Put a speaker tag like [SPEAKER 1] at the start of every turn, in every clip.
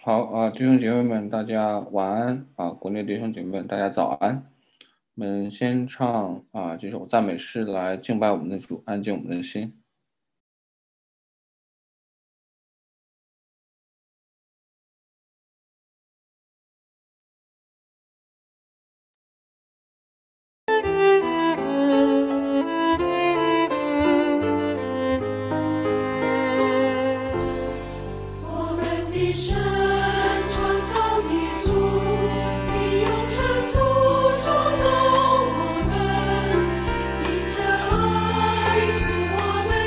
[SPEAKER 1] 好啊，弟兄姐妹们，大家晚安啊！国内弟兄姐妹们，大家早安。我们先唱这首赞美诗来敬拜我们的主，安静我们的心。
[SPEAKER 2] 我们的神创造的主，你用尘土塑造我们，你这爱使我们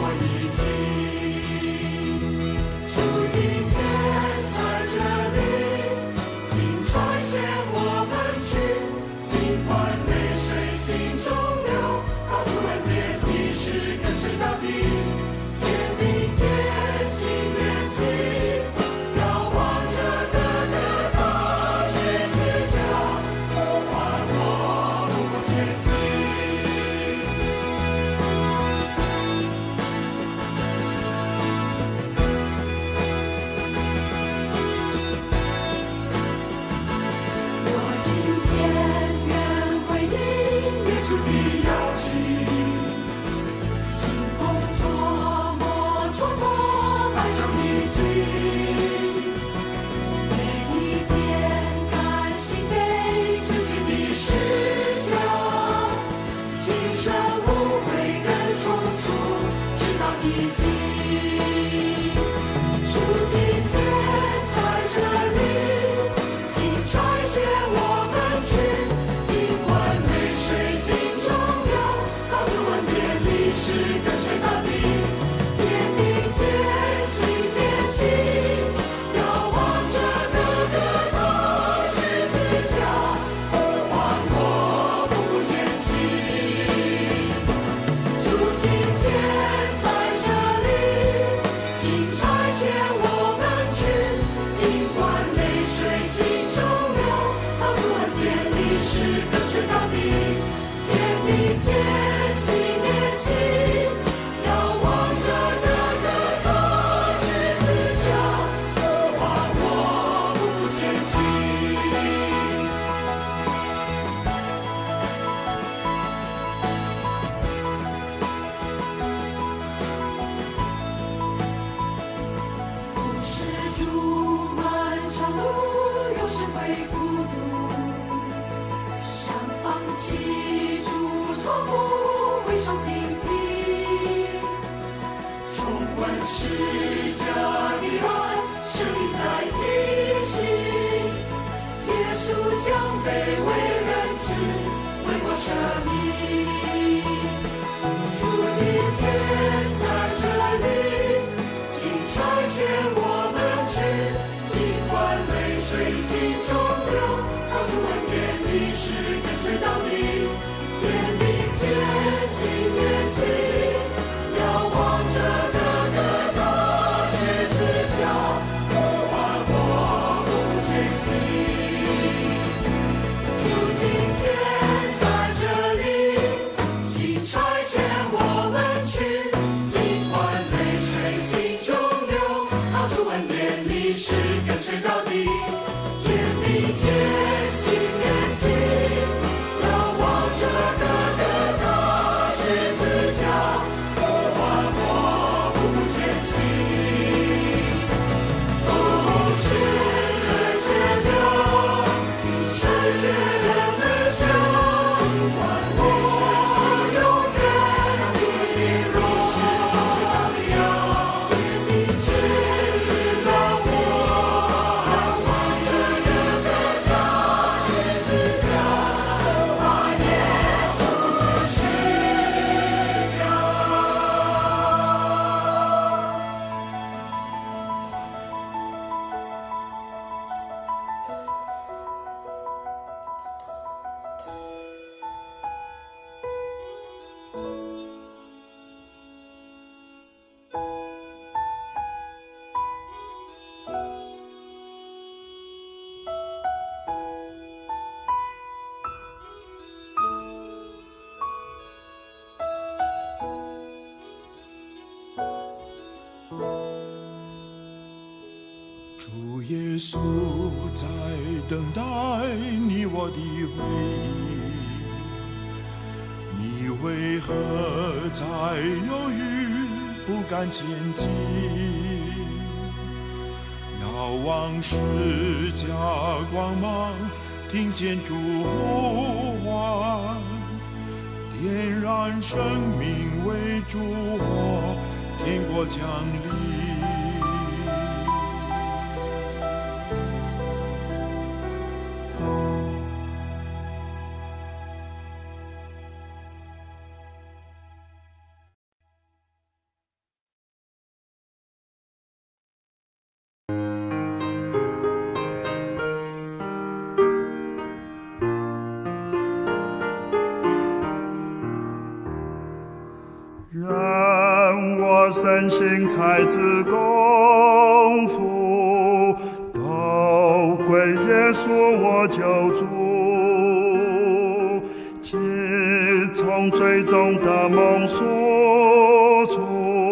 [SPEAKER 2] 一起。主今天在这里，请差遣我们去，尽管泪水心中流，靠主恩典一世跟随到底。肩并肩心连心，遥望着哥哥他十字架，不换我不前行。我今天愿回应耶稣的邀请，请工作莫蹉跎，迈上一起。每一天甘心背自己的十架，今生无悔跟从主，直到地极。主今天在这里，请差遣我们去，尽管泪水心中流，靠主恩典历史跟随到底。肩并肩心连心，遥望着哥哥他十字架，不换我不前行。主今天在这里，请差遣我们去，尽管泪水心中流，靠主恩典历史跟随到底。肩并肩心连心，遥望着哥哥他十字架，不换我不前行。服侍主漫长路，有时会孤独，想放弃主托付，回首平平。重温释迦的爱，圣灵在提醒，耶稣将卑微人子为我舍命。主今天在这里，请差遣我们去，尽管泪水心中流，靠主恩典历史跟随到底。肩并肩心连心，遥望着哥哥他十字架，不换我不前行。主今天在这里，请差遣我们去，尽管泪水心中流，靠主恩典历史跟随到底。肩并肩心连心，遥望着哥哥他十字架，不换我不前行。主同是在这家，请差遣人自家，尽管泪水心中流，靠主恩典历史跟随到底。肩并肩心连心，遥望着哥哥他十字架，不换耶稣前行。
[SPEAKER 3] 主耶稣在等待你我的回应，你为何在犹豫不敢前进？遥望十架光芒，听见主呼唤，点燃生命为烛火，天国降临。
[SPEAKER 4] 身心才智功夫，都归耶稣我救主。即从最终的梦宿处，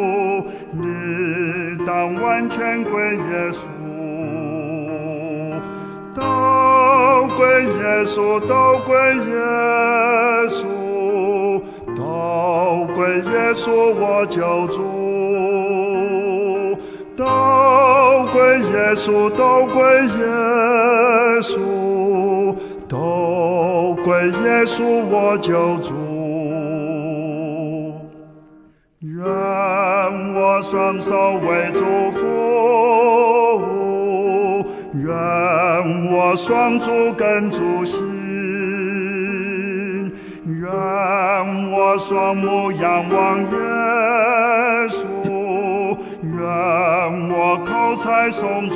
[SPEAKER 4] 你当完全归耶稣。都归耶稣，都归耶稣，都归耶稣我救主。都归耶稣，都归耶稣，都归耶稣我救主。愿我双手为祝福，愿我双足跟主行，愿我双目仰望耶稣，愿我口才颂主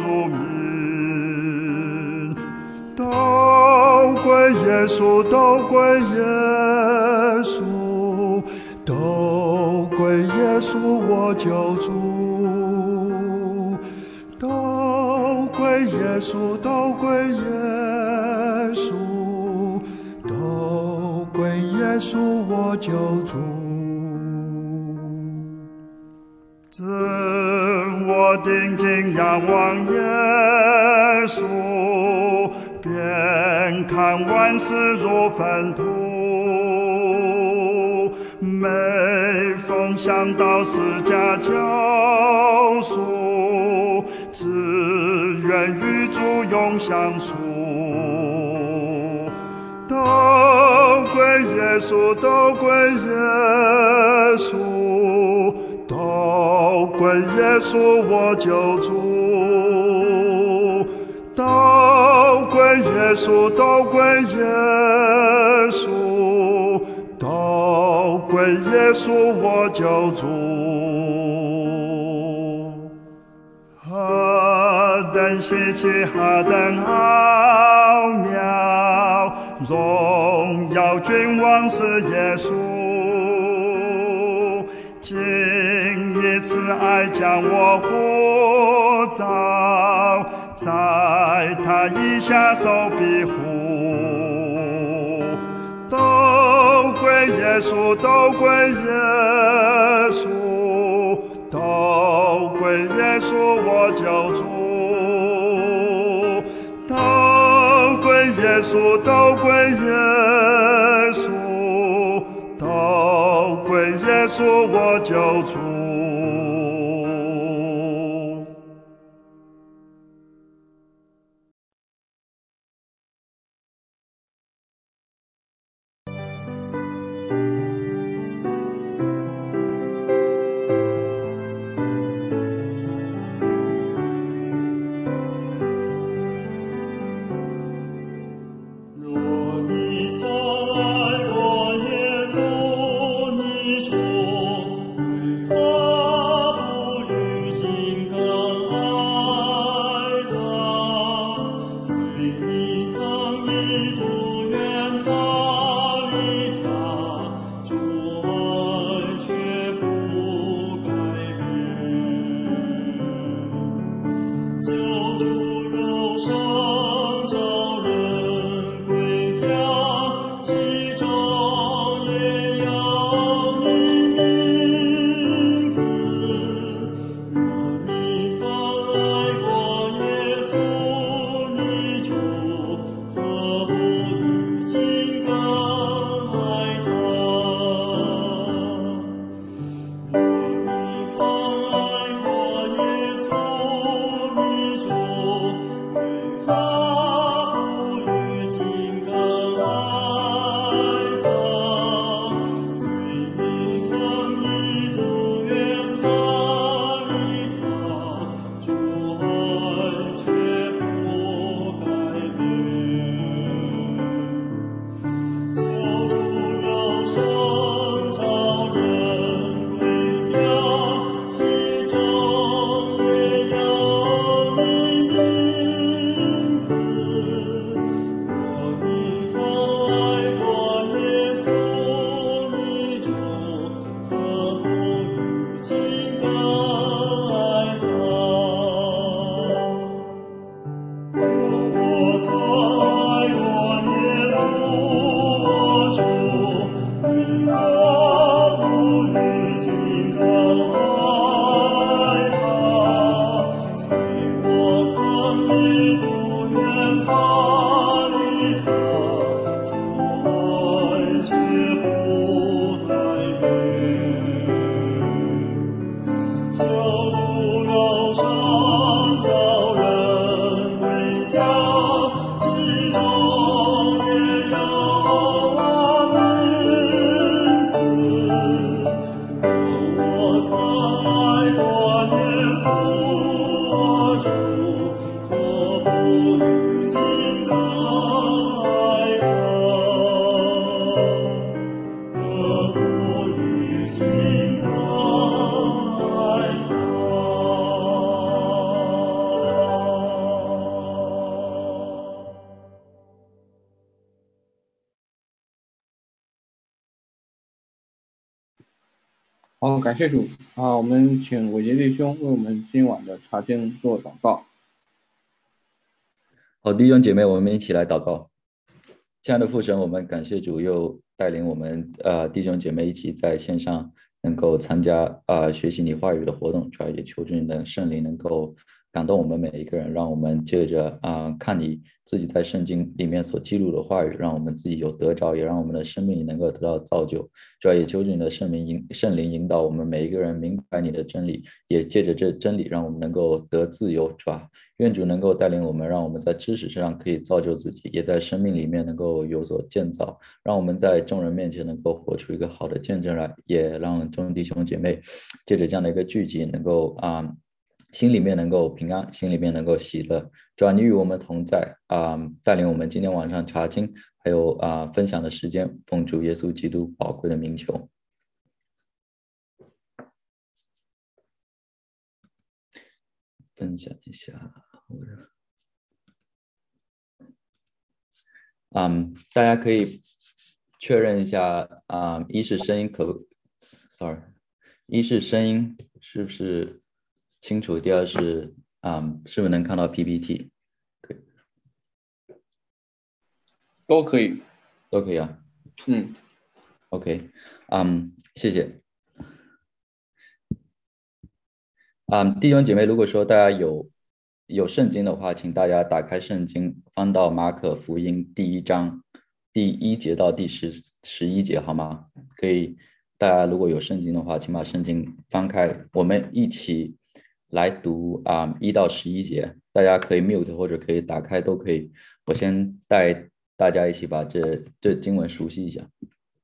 [SPEAKER 4] 名。都归耶稣，都归耶稣，都归耶稣我救主。都归耶稣，都归耶稣，都归耶稣我救主。自我定睛仰望耶稣，便看万事如粪土。每逢想到释迦救赎，只愿与主永相处。都归耶稣，都归耶稣，都归耶稣我救主。都归耶稣，都归耶稣，都归耶稣我救主。何等稀奇，何等奥妙，荣耀君王是耶稣。今以慈爱将我呼召，在他以下受庇护。都归耶稣，都归耶稣，都归耶稣我救主。都归耶稣，都归耶稣，都归耶稣我救主。
[SPEAKER 5] 若你曾爱过耶稣，你就会
[SPEAKER 4] 救主忧伤找人回家，其中也有我名字。我曾爱过耶稣我主，何不如今更爱他？何不如今更爱他？
[SPEAKER 1] 好，感谢主啊！我们请伟杰弟兄为我们今晚的查经做祷告。
[SPEAKER 5] 好，弟兄姐妹，我们一起来祷告。亲爱的父神，我们感谢主又带领我们弟兄姐妹一起在线上能够参加学习你话语的活动，主要也求主你的圣灵能够感动我们每一个人，让我们借着看你自己在圣经里面所记录的话语，让我们自己有得着，也让我们的生命能够得到造就。主要也求主你的圣灵引导我们每一个人明白你的真理，也借着这真理让我们能够得自由，主啊，愿主能够带领我们，让我们在知识上可以造就自己，也在生命里面能够有所建造，让我们在众人面前能够活出一个好的见证来，也让众弟兄姐妹借着这样的一个聚集能够心里面能够平安，心里面能够喜乐。主啊，你与我们同在带领我们今天晚上查经还有分享的时间，奉主耶稣基督宝贵的名求。分享一下大家可以确认一下一是声音一是声音是不是清楚，第二是是不是能看到 PPT？ 可以，
[SPEAKER 1] 都可以
[SPEAKER 5] 啊。OK， 谢谢。弟兄姐妹，如果说大家有圣经的话，请大家打开圣经，翻到马可福音第1章第1节到第11节，好吗？可以，大家如果有圣经的话，请把圣经翻开，我们一起来读1到11节。大家可以 mute 或者可以打开都可以。我先带大家一起把这经文熟悉一下。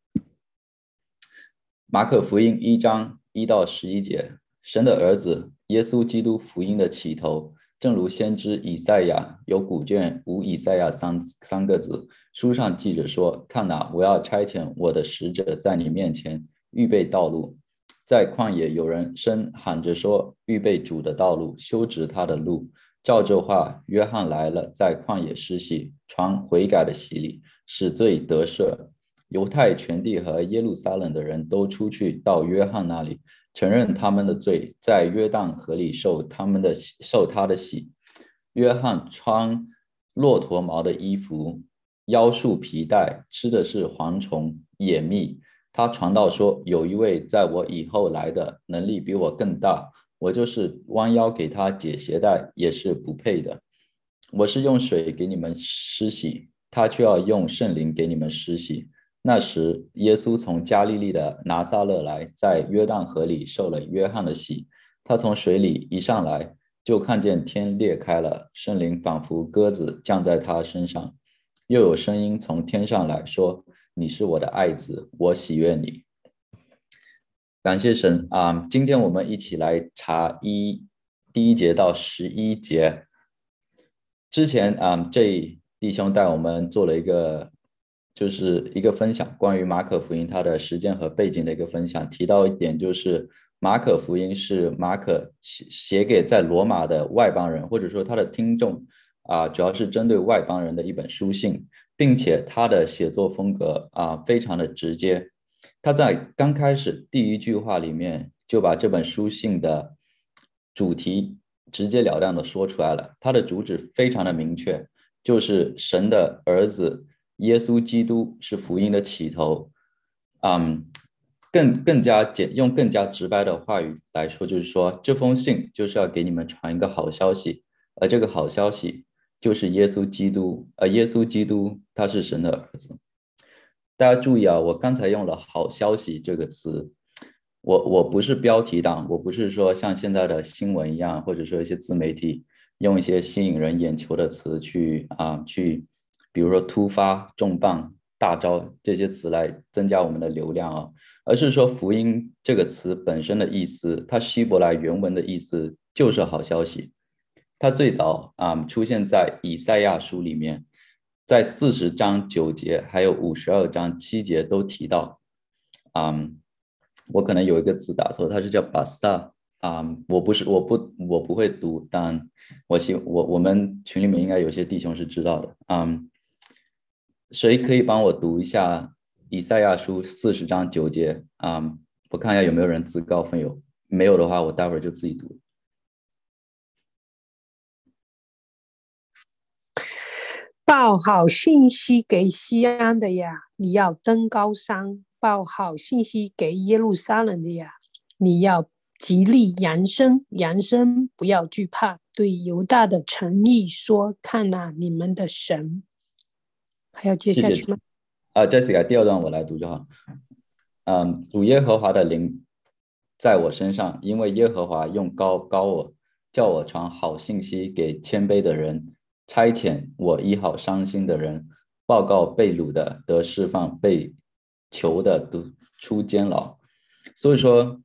[SPEAKER 5] 马可福音1章1到11节，神的儿子耶稣基督福音的起头，正如先知以赛亚有古卷无以赛亚三个字，书上记着说：看哪，我要差遣我的使者在你面前预备道路。在旷野有人声喊着说：预备主的道路，修直他的路。照这话，约翰来了，在旷野施洗，传悔改的洗礼，使罪得赦。犹太全地和耶路撒冷的人都出去到约翰那里，承认他们的罪，在约旦河里受他的洗。约翰穿骆驼毛的衣服，腰束皮带，吃的是蝗虫野蜜。他传道说：有一位在我以后来的，能力比我更大，我就是弯腰给他解鞋带也是不配的。我是用水给你们施洗，他却要用圣灵给你们施洗。那时耶稣从加利利的拿撒勒来，在约旦河里受了约翰的洗。他从水里一上来，就看见天裂开了，圣灵仿佛鸽子降在他身上，又有声音从天上来说：你是我的爱子，我喜悦你。感谢神今天我们一起来查第1节到11节。之前这弟兄带我们做了一个分享，关于马可福音它的时间和背景的一个分享，提到一点就是马可福音是马可写给在罗马的外邦人，或者说他的听众主要是针对外邦人的一本书信，并且他的写作风格非常的直接。他在刚开始第1句话里面就把这本书信的主题直截了当的说出来了，他的主旨非常的明确，就是神的儿子耶稣基督是福音的起头。用更加直白的话语来说，就是说这封信就是要给你们传一个好消息，而这个好消息就是耶稣基督，耶稣基督他是神的儿子。大家注意我刚才用了好消息这个词， 我不是标题党，我不是说像现在的新闻一样，或者说一些自媒体用一些吸引人眼球的词去比如说突发、重磅、大招这些词来增加我们的流量啊，而是说福音这个词本身的意思，它希伯来原文的意思就是好消息。它最早出现在以赛亚书里面，在40章9节还有52章7节都提到。我可能有一个字打错，它是叫巴萨我不会读，但我们群里面应该有些弟兄是知道的。谁可以帮我读一下以赛亚书40章9节？我看一下有没有人自告奋勇，没有的话我待会儿就自己读。
[SPEAKER 6] 报好信息给西安的呀，你要登高山；报好信息给耶路撒冷的呀，你要极力扬声，扬声不要惧怕，对犹大的城邑说：看哪，你们的神。还要接下去吗
[SPEAKER 5] ？Jessica， 第二段我来读就好。主耶和华的灵在我身上，因为耶和华用高我，叫我传好信息给谦卑的人，差遣我医好伤心的人，报告被掳的得释放，被囚的得出监牢。所以说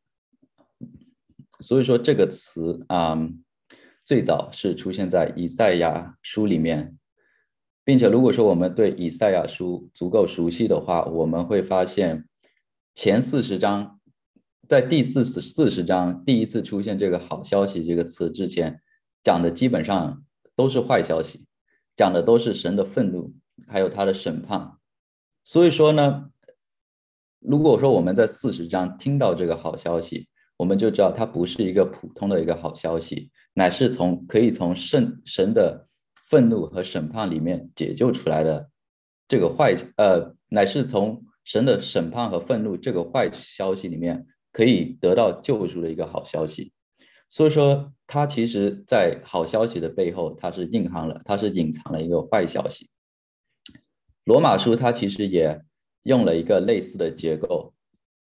[SPEAKER 5] 这个词最早是出现在以赛亚书里面，并且如果说我们对以赛亚书足够熟悉的话，我们会发现前40章，在第40章第一次出现这个好消息这个词之前，讲的基本上都是坏消息，讲的都是神的愤怒还有他的审判。所以说呢，如果说我们在40章听到这个好消息，我们就知道它不是一个普通的一个好消息，乃是可以从神的愤怒和审判里面解救出来的这个乃是从神的审判和愤怒这个坏消息里面可以得到救赎的一个好消息。所以说它其实在好消息的背后，它是隐藏了一个坏消息。罗马书它其实也用了一个类似的结构，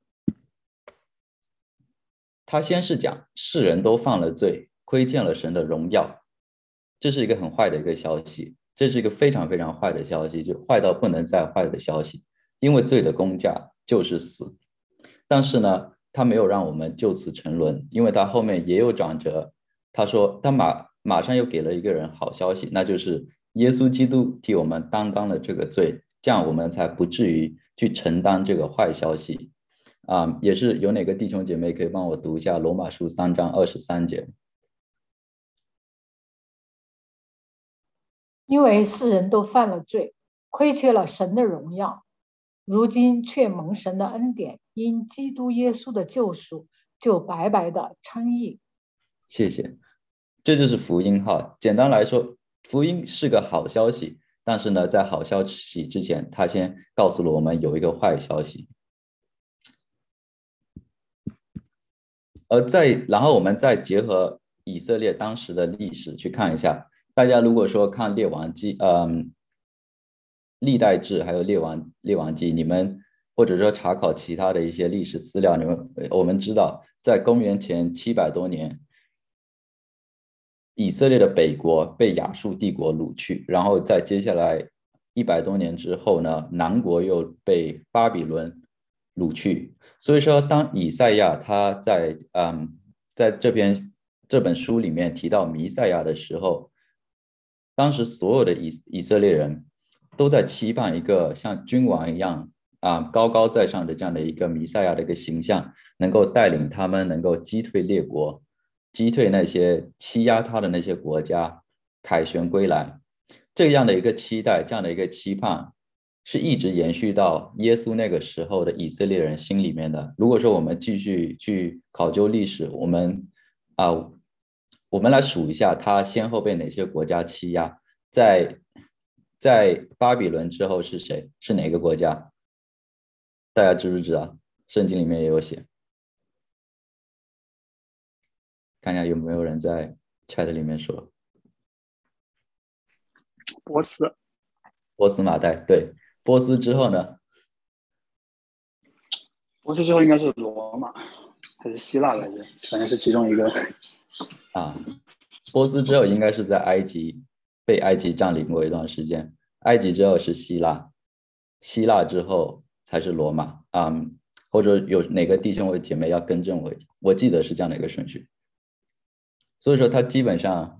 [SPEAKER 5] 他先是讲世人都犯了罪，亏欠了神的荣耀，这是一个很坏的一个消息，这是一个非常非常坏的消息，就坏到不能再坏的消息，因为罪的工价就是死。但是呢，他没有让我们就此沉沦，因为他后面也有转折，他说他马上又给了一个人好消息，那就是耶稣基督替我们担当了这个罪，这样我们才不至于去承担这个坏消息。也是有哪个弟兄姐妹可以帮我读一下罗马书3章23节？
[SPEAKER 7] 因为世人都犯了罪，亏缺了神的荣耀，如今却蒙神的恩典，因基督耶稣的救赎，就白白的称义。
[SPEAKER 5] 谢谢，这就是福音哈。简单来说，福音是个好消息，但是呢，在好消息之前，他先告诉了我们有一个坏消息。然后我们再结合以色列当时的历史去看一下，大家如果说看列王记、历代志还有列王记，你们或者说查考其他的一些历史资料，我们知道，在公元前700多年，以色列的北国被亚述帝国掳去，然后在接下来100多年之后呢，南国又被巴比伦掳去。所以说，当以赛亚他在这本书里面提到弥赛亚的时候，当时所有的以色列人都在期盼一个像君王一样高高在上的这样的一个弥赛亚的一个形象，能够带领他们能够击退列国，击退那些欺压他的那些国家，凯旋归来。这样的一个期待，这样的一个期盼，是一直延续到耶稣那个时候的以色列人心里面的。如果说我们继续去考究历史，我们来数一下他先后被哪些国家欺压。在巴比伦之后是谁？是哪个国家？大家知不知道？圣经里面也有写。看一下有没有人在 chat 里面说。
[SPEAKER 8] 波
[SPEAKER 5] 斯马代，对。波斯之后呢？
[SPEAKER 8] 波斯之后应该是罗马。 还是希腊来着，反正是其中一个。
[SPEAKER 5] 波斯之后应该是在埃及被埃及占领过一段时间，埃及之后是希腊，希腊之后才是罗马。或者有哪个弟兄或姐妹要更正我记得是这样的一个顺序。所以说他基本上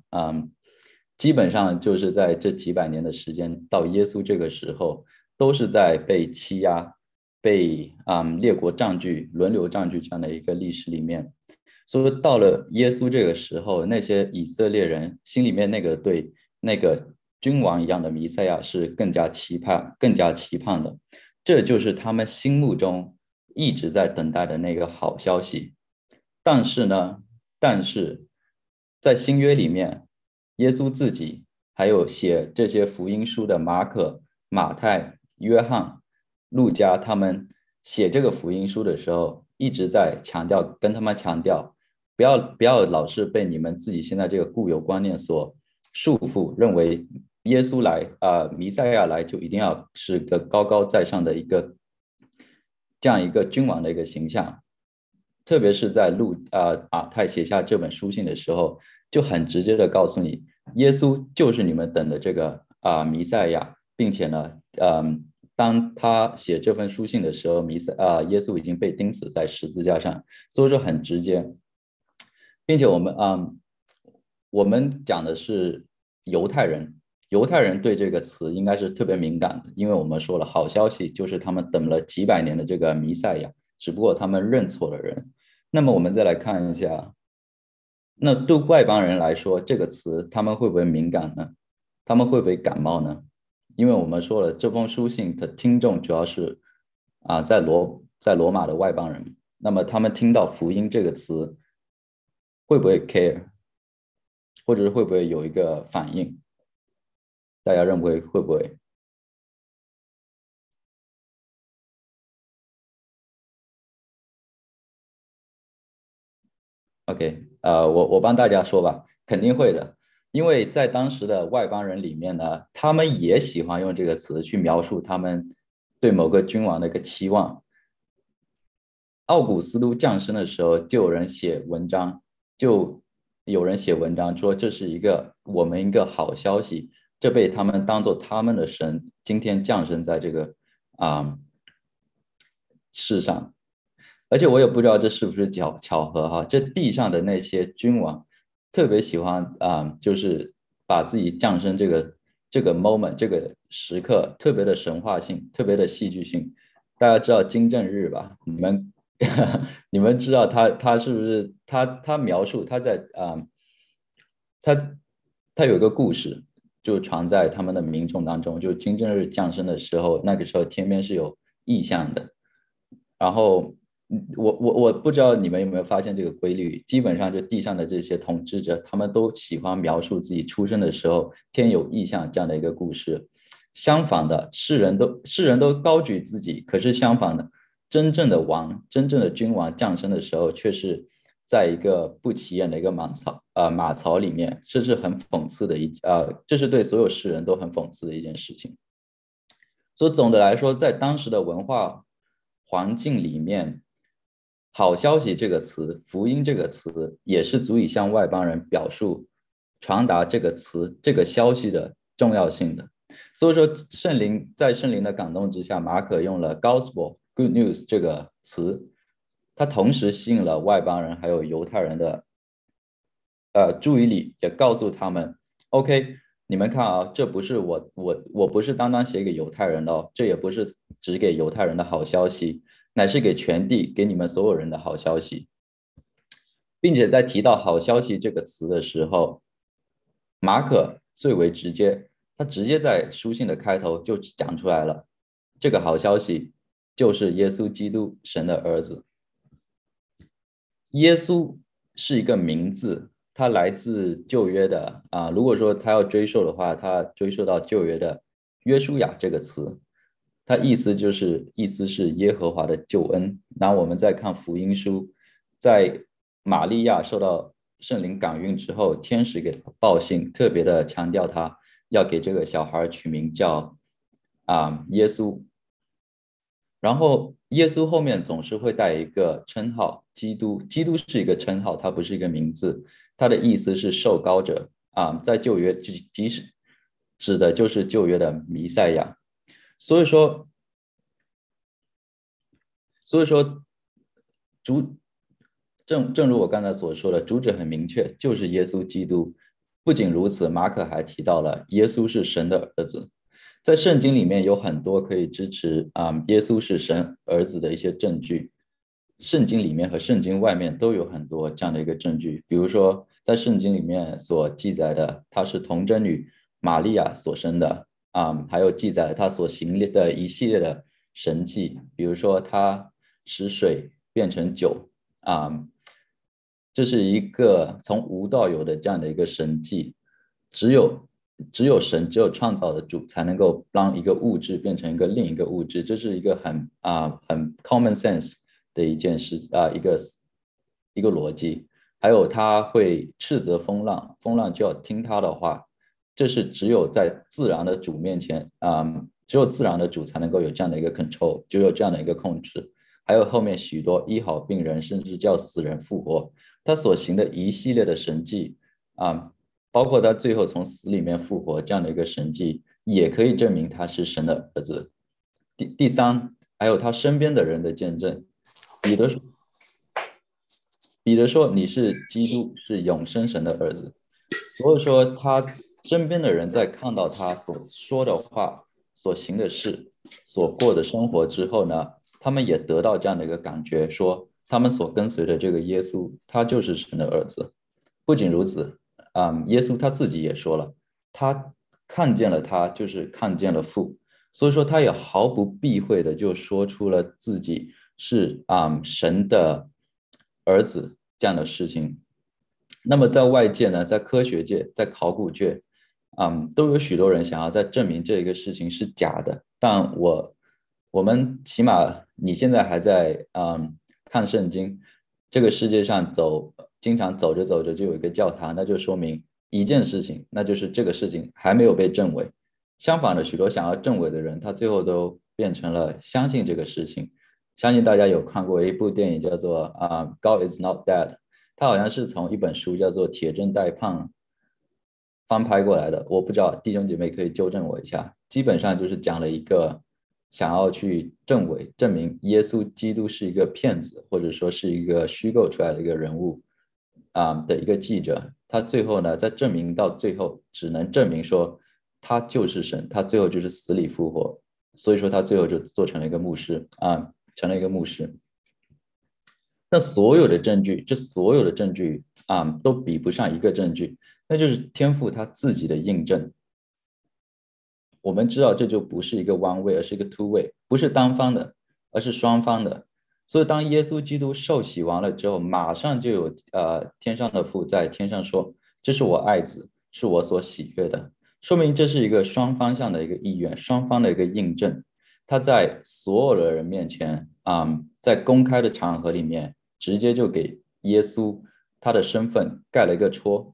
[SPEAKER 5] 就是在这几百年的时间到耶稣这个时候都是在被欺压，被列国占据、轮流占据这样的一个历史里面。所以到了耶稣这个时候，那些以色列人心里面那个对那个君王一样的弥赛亚是更加期盼的，这就是他们心目中一直在等待的那个好消息。但是在新约里面，耶稣自己还有写这些福音书的马可、马太、约翰、路加，他们写这个福音书的时候一直在跟他们强调，不要老是被你们自己现在这个固有观念所束缚，认为耶稣来弥赛亚来就一定要是个高高在上的这样一个君王的一个形象。特别是在马太写下这本书信的时候，就很直接的告诉你，耶稣就是你们等的这个弥赛亚，并且呢当他写这份书信的时候，耶稣已经被钉死在十字架上，所以说很直接。并且我们讲的是犹太人对这个词应该是特别敏感的，因为我们说了，好消息就是他们等了几百年的这个弥赛亚，只不过他们认错了人。那么我们再来看一下，那对外邦人来说，这个词他们会不会敏感呢？他们会不会感冒呢？因为我们说了，这封书信的听众主要是在罗马的外邦人，那么他们听到福音这个词会不会 care， 或者是会不会有一个反应？大家认为会不会？OK， 我帮大家说吧，肯定会的，因为在当时的外邦人里面呢，他们也喜欢用这个词去描述他们对某个君王的一个期望。奥古斯都降生的时候，就有人写文章说这是我们一个好消息，这被他们当作他们的神今天降生在这个世上。而且我也不知道这是不是巧合哈，这地上的那些君王特别喜欢就是把自己降生这个 moment 这个时刻特别的神话性，特别的戏剧性。大家知道金正日吧？你们知道他是不是他描述他在他有一个故事，就传在他们的民众当中，就金正日降生的时候，那个时候天边是有异象的。然后我不知道你们有没有发现这个规律，基本上就地上的这些统治者，他们都喜欢描述自己出生的时候天有异象这样的一个故事。相反的，世人都高举自己，可是相反的，真正的君王降生的时候，却是在一个不起眼的一个马槽里面，这是很讽刺的这是对所有世人都很讽刺的一件事情。所以总的来说，在当时的文化环境里面，好消息这个词，福音这个词，也是足以向外邦人传达这个词这个消息的重要性的。所以说在圣灵的感动之下，马可用了 gospel good news 这个词，它同时吸引了外邦人还有犹太人的注意力，也告诉他们 OK， 你们看啊，这不是我不是单单写给犹太人的，这也不是只给犹太人的好消息，乃是给全地给你们所有人的好消息。并且在提到好消息这个词的时候，马可最为直接，他直接在书信的开头就讲出来了，这个好消息就是耶稣基督，神的儿子。耶稣是一个名字，它来自旧约的如果说他要追溯的话，他追溯到旧约的约书亚这个词，它意思是耶和华的救恩。然后我们再看福音书，在玛利亚受到圣灵感孕之后，天使给他报信，特别的强调他要给这个小孩取名叫耶稣。然后耶稣后面总是会带一个称号， 基督，基督是一个称号，它不是一个名字，它的意思是受膏者在旧约即使指的就是旧约的弥赛亚。所以说正如我刚才所说的，主旨很明确，就是耶稣基督。不仅如此，马可还提到了耶稣是神的儿子。在圣经里面有很多可以支持耶稣是神儿子的一些证据，圣经里面和圣经外面都有很多这样的一个证据。比如说在圣经里面所记载的他是童贞女玛利亚所生的还有记载他所行的一系列的神迹，比如说他使水变成酒这是一个从无到有的这样的一个神迹，只有神，只有创造的主才能够让一个物质变成另一个物质，这是一个很 common sense 的一件事一个逻辑。还有他会斥责风浪，风浪就要听他的话，这是只有在自然的主面前只有自然的主才能够有这样的一个 control， 就有这样的一个控制。还有后面许多医好病人，甚至叫死人复活，他所行的一系列的神迹包括他最后从死里面复活这样的一个神迹，也可以证明他是神的儿子。第三，还有他身边的人的见证。彼得说你是基督，是永生神的儿子。所以说他身边的人在看到他所说的话，所行的事，所过的生活之后呢，他们也得到这样的一个感觉，说他们所跟随的这个耶稣，他就是神的儿子。不仅如此耶稣他自己也说了，他看见了他就是看见了父，所以说他也毫不避讳的就说出了自己是神的儿子这样的事情。那么在外界呢，在科学界，在考古界都有许多人想要再证明这个事情是假的，但我们起码你现在还在看圣经，这个世界上经常走着走着就有一个教堂，那就说明一件事情，那就是这个事情还没有被证伪。相反的，许多想要证伪的人，他最后都变成了相信这个事情。相信大家有看过一部电影叫做God is not dead， 它好像是从一本书叫做《铁证待判》翻拍过来的，我不知道，弟兄姐妹可以纠正我一下。基本上就是讲了一个想要去证明耶稣基督是一个骗子，或者说是一个虚构出来的一个人物的一个记者，他最后呢，在证明到最后只能证明说他就是神，他最后就是死里复活，所以说他最后就做成了一个牧师成了一个牧师。那所有的证据都比不上一个证据，那就是天父他自己的印证。我们知道这就不是一个 one way， 而是一个 two way， 不是单方的，而是双方的。所以当耶稣基督受洗完了之后，马上就有天上的父在天上说，这是我爱子，是我所喜悦的，说明这是一个双方向的一个意愿，双方的一个印证。他在所有的人面前在公开的场合里面直接就给耶稣他的身份盖了一个戳。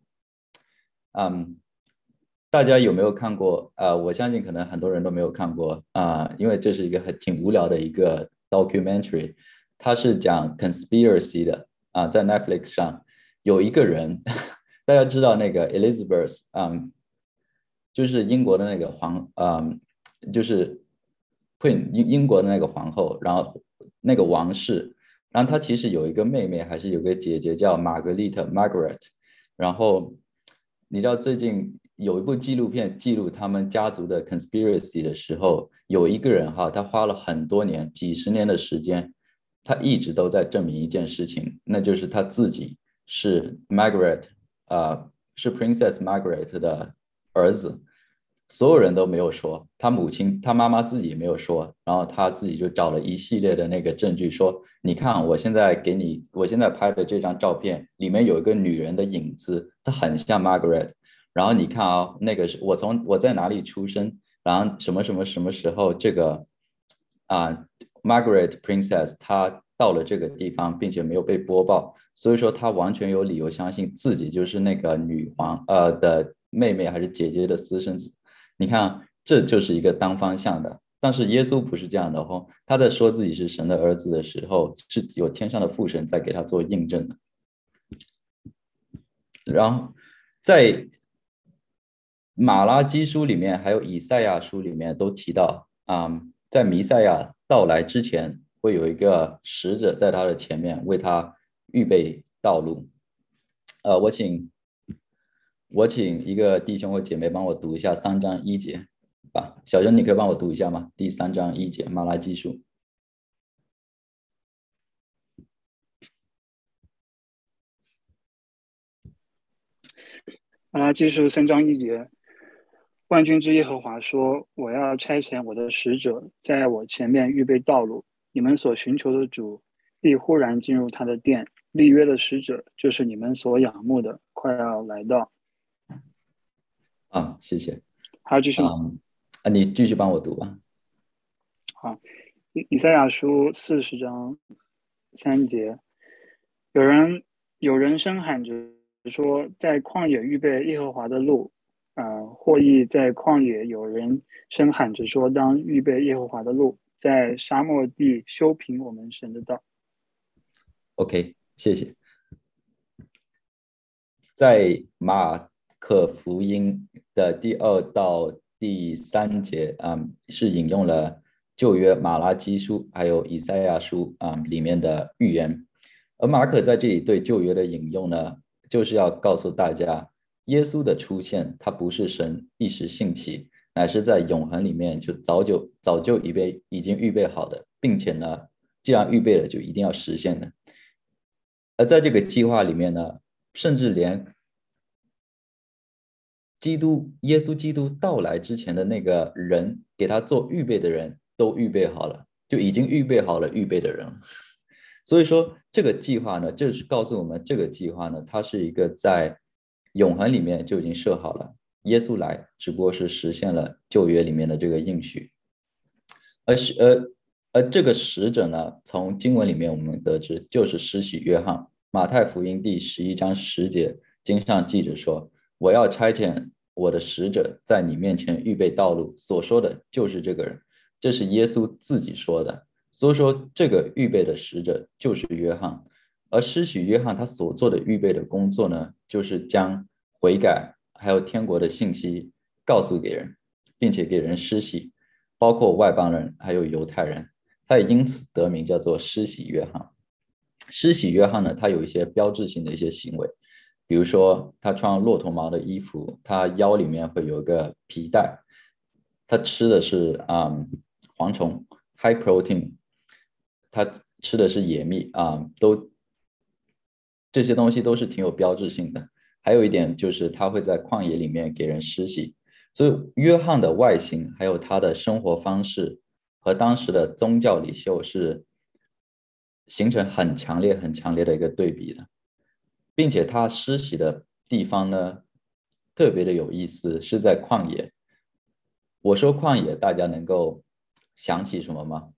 [SPEAKER 5] 大家有没有看过我相信可能很多人都没有看过因为这是一个挺无聊的一个 documentary， 它是讲 conspiracy 的在 Netflix 上有一个人大家知道那个 Elizabeth 就是英国的那个就是 Queen 英国的那个皇后，然后那个王室，然后她其实有一个妹妹还是有个姐姐叫玛格丽特 Margaret， 然后你知道最近有一部纪录片记录他们家族的 conspiracy 的时候，有一个人他花了很多年几十年的时间，他一直都在证明一件事情，那就是他自己是 Margaret是 Princess Margaret 的儿子。所有人都没有说，他妈妈自己也没有说，然后他自己就找了一系列的那个证据说，你看我现在拍的这张照片里面有一个女人的影子，她很像 Margaret， 然后你看那个是我在哪里出生，然后什么时候这个Margaret Princess 她到了这个地方并且没有被播报，所以说她完全有理由相信自己就是那个女皇的妹妹还是姐姐的私生子。你看这就是一个单方向的， 但是耶稣不是这样的哦，他在说自己是神的儿子的时候，是有天上的父神在给他做印证的。然后在马拉基书里面还有以赛亚书里面都提到在弥赛亚到来之前会有一个使者在他的前面为他预备道路。我请一个弟兄或姐妹帮我读一下3章1节吧。小珍，你可以帮我读一下吗？第3章1节，马拉基书。
[SPEAKER 8] 马拉基书3章1节，万军之耶和华说：“我要差遣我的使者，在我前面预备道路。你们所寻求的主，必忽然进入他的殿。立约的使者，就是你们所仰慕的，快要来到。”
[SPEAKER 5] 谢谢。
[SPEAKER 8] 还有继续吗？
[SPEAKER 5] 你继续帮我读吧。
[SPEAKER 8] 好，以赛亚书40章3节，有人声喊着说，在旷野预备耶和华的路。或译在旷野有人声喊着说，当预备耶和华的路，在沙漠地修平我们神的道。
[SPEAKER 5] OK， 谢谢。在马可福音的第2到第3节是引用了旧约马拉基书还有以赛亚书里面的预言。而马可在这里对旧约的引用呢，就是要告诉大家，耶稣的出现他不是神一时兴起，乃是在永恒里面就早就已经预备好的，并且呢既然预备了就一定要实现的。而在这个计划里面呢，甚至连耶稣基督到来之前的那个人给他做预备的人都预备好了，就已经预备好了预备的人。所以说这个计划呢，就是告诉我们这个计划呢，它是一个在永恒里面就已经设好了，耶稣来只不过是实现了旧约里面的这个应许。而这个使者呢，从经文里面我们得知就是施洗约翰。马太福音第11章10节经上记着说，我要差遣我的使者在你面前预备道路，所说的就是这个人，这是耶稣自己说的。所以说这个预备的使者就是约翰。而施洗约翰他所做的预备的工作呢，就是将悔改还有天国的信息告诉给人，并且给人施洗，包括外邦人还有犹太人，他也因此得名叫做施洗约翰。施洗约翰呢，他有一些标志性的一些行为，比如说他穿骆驼毛的衣服，他腰里面会有一个皮带，他吃的是蝗虫 high protein， 他吃的是野蜜这些东西都是挺有标志性的。还有一点就是他会在旷野里面给人施洗。所以约翰的外形还有他的生活方式和当时的宗教领袖是形成很强烈的一个对比的，并且他施洗的地方呢特别的有意思，是在旷野。我说旷野，大家能够想起什么吗？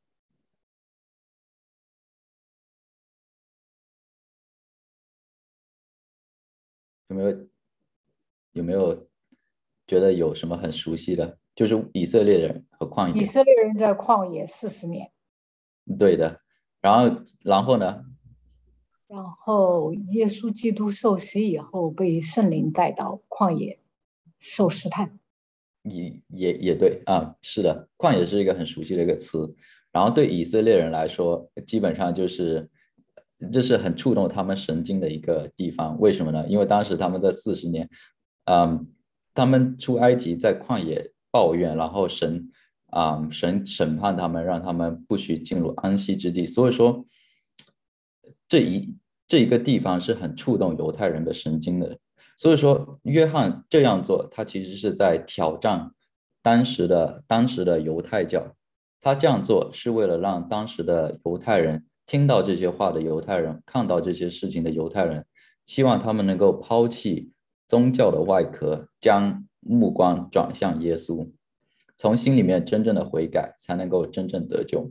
[SPEAKER 5] 有没有觉得有什么很熟悉的？就是以色列人和旷野。
[SPEAKER 7] 以色列人在旷野40年。
[SPEAKER 5] 对的。然后呢？
[SPEAKER 7] 然后耶稣基督受洗以后被圣灵带到旷野受试探。
[SPEAKER 5] 也对是的，旷野是一个很熟悉的一个词。然后对以色列人来说，基本上这是很触动他们神经的一个地方。为什么呢？因为当时他们在40年他们出埃及在旷野抱怨，然后神审判他们，让他们不许进入安息之地。所以说这一个地方是很触动犹太人的神经的。所以说约翰这样做，他其实是在挑战当时的犹太教。他这样做是为了让当时的犹太人听到这些话的犹太人，看到这些事情的犹太人，希望他们能够抛弃宗教的外壳，将目光转向耶稣，从心里面真正的悔改，才能够真正得救。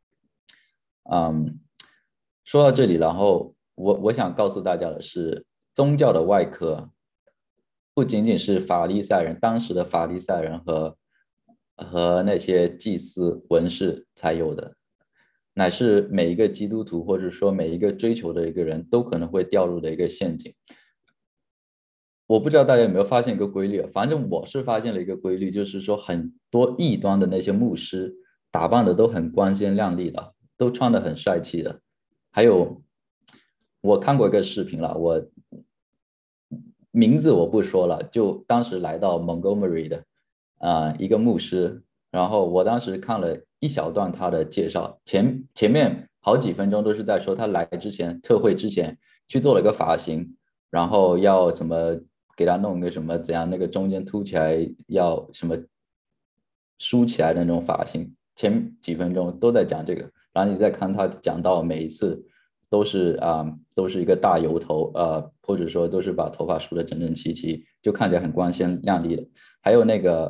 [SPEAKER 5] 说到这里，然后我想告诉大家的是，宗教的外壳不仅仅是法利赛人，当时的法利赛人和和那些祭司、文士才有的，乃是每一个基督徒或者说每一个追求的一个人都可能会掉入的一个陷阱。我不知道大家有没有发现一个规律，反正我是发现了一个规律，就是说很多异端的那些牧师打扮的都很光鲜亮丽的，都穿的很帅气的。还有我看过一个视频了，我名字我不说了，就当时来到 Montgomery 的一个牧师，然后我当时看了一小段他的介绍，前面好几分钟都是在说他来之前特会之前去做了一个发型，然后要什么给他弄个什么怎样，那个中间凸起来要什么梳起来的那种发型，前几分钟都在讲这个，然后你再看他讲到每一次都是都是一个大油头或者说都是把头发梳得整整齐齐，就看起来很光鲜亮丽的。还有那个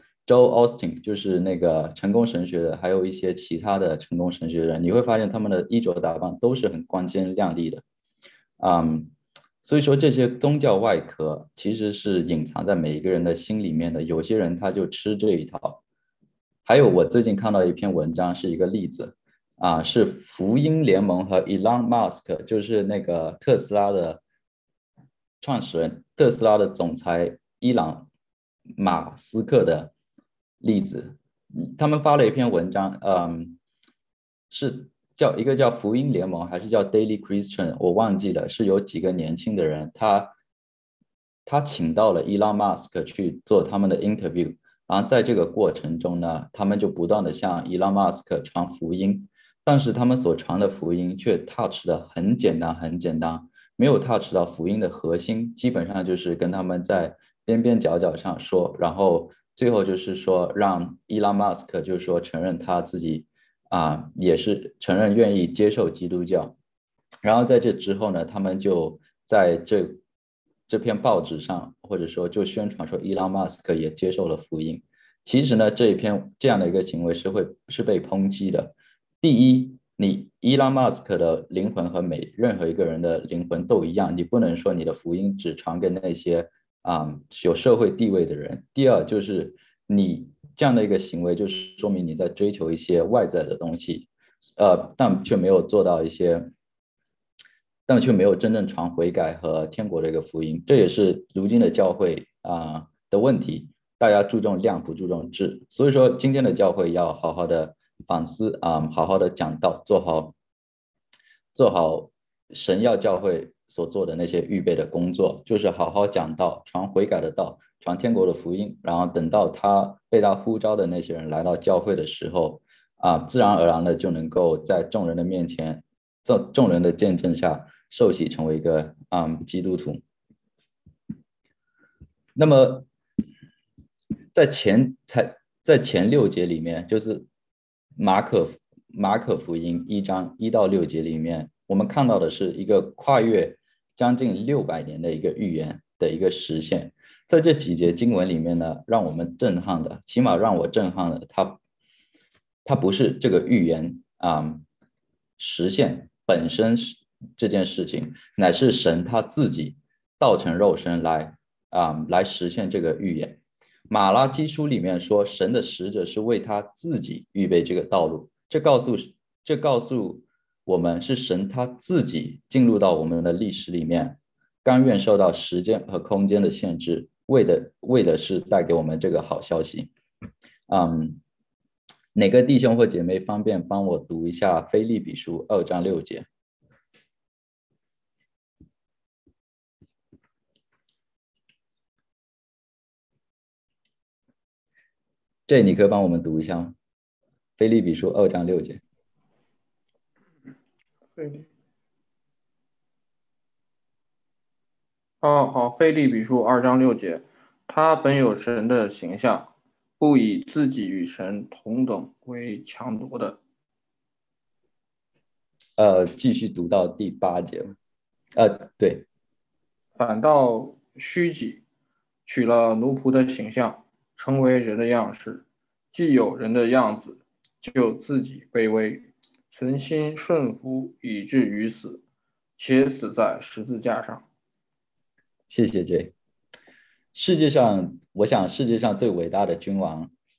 [SPEAKER 5] Joel Austin 就是那个成功神学的，还有一些其他的成功神学人，你会发现他们的衣着打扮都是很光鲜亮丽的。所以说这些宗教外壳其实是隐藏在每一个人的心里面的，有些人他就吃这一套。还有我最近看到一篇文章是一个例子是福音联盟和 Elon Musk 就是那个特斯拉的创始人，特斯拉的总裁伊朗马斯克的例子。他们发了一篇文章是一个叫福音联盟还是叫 Daily Christian 我忘记了，是有几个年轻的人他请到了 Elon Musk 去做他们的 interview， 然后在这个过程中呢，他们就不断的向 Elon Musk 传福音，但是他们所传的福音却 touch 的很简单很简单，没有 touch 到福音的核心，基本上就是跟他们在边边角角上说，然后最后就是说让 Elon Musk 就是说承认他自己也是承认愿意接受基督教。然后在这之后呢，他们就在这篇报纸上或者说就宣传说 Elon Musk 也接受了福音。其实呢，这样的一个行为是被抨击的。第一，你 Elon Musk 的灵魂和任何一个人的灵魂都一样，你不能说你的福音只传给那些有社会地位的人。第二，就是你这样的一个行为，就是说明你在追求一些外在的东西，但却没有做到但却没有真正传悔改和天国的一个福音，这也是如今的教会的问题。大家注重量不注重质，所以说今天的教会要好好的反思好好的讲道，做好神要教会所做的那些预备的工作，就是好好讲道，传悔改的道，传天国的福音，然后等到被他呼召的那些人来到教会的时候自然而然的就能够在众人的面前，在众人的见证下受洗成为一个基督徒。那么在前6节里面，就是马可福音1章1到6节里面，我们看到的是一个跨越将近600年的一个预言的一个实现。在这几节经文里面呢，让我们震撼的，起码让我震撼的，它不是这个预言实现本身这件事情，乃是神他自己道成肉身来实现这个预言。马拉基书里面说，神的使者是为他自己预备这个道路，这告诉我们是神他自己进入到我们的历史里面，甘愿受到时间和空间的限制，为的是带给我们这个好消息。哪个弟兄或姐妹方便帮我读一下腓立比书2章6节？这你可以帮我们读一下吗？腓立比书2章6节。
[SPEAKER 1] 好，腓立比书2章6节，他本有神的形象，不以自己与神同等为强夺的。
[SPEAKER 5] 继续读到第8节。对，
[SPEAKER 1] 反倒虚己，取了奴仆的形象，成为人的样式，既有人的样子，就自己卑微，存心顺服，以至于死，且死在十字架上。
[SPEAKER 5] 谢谢 J。我想世界上最伟大的君王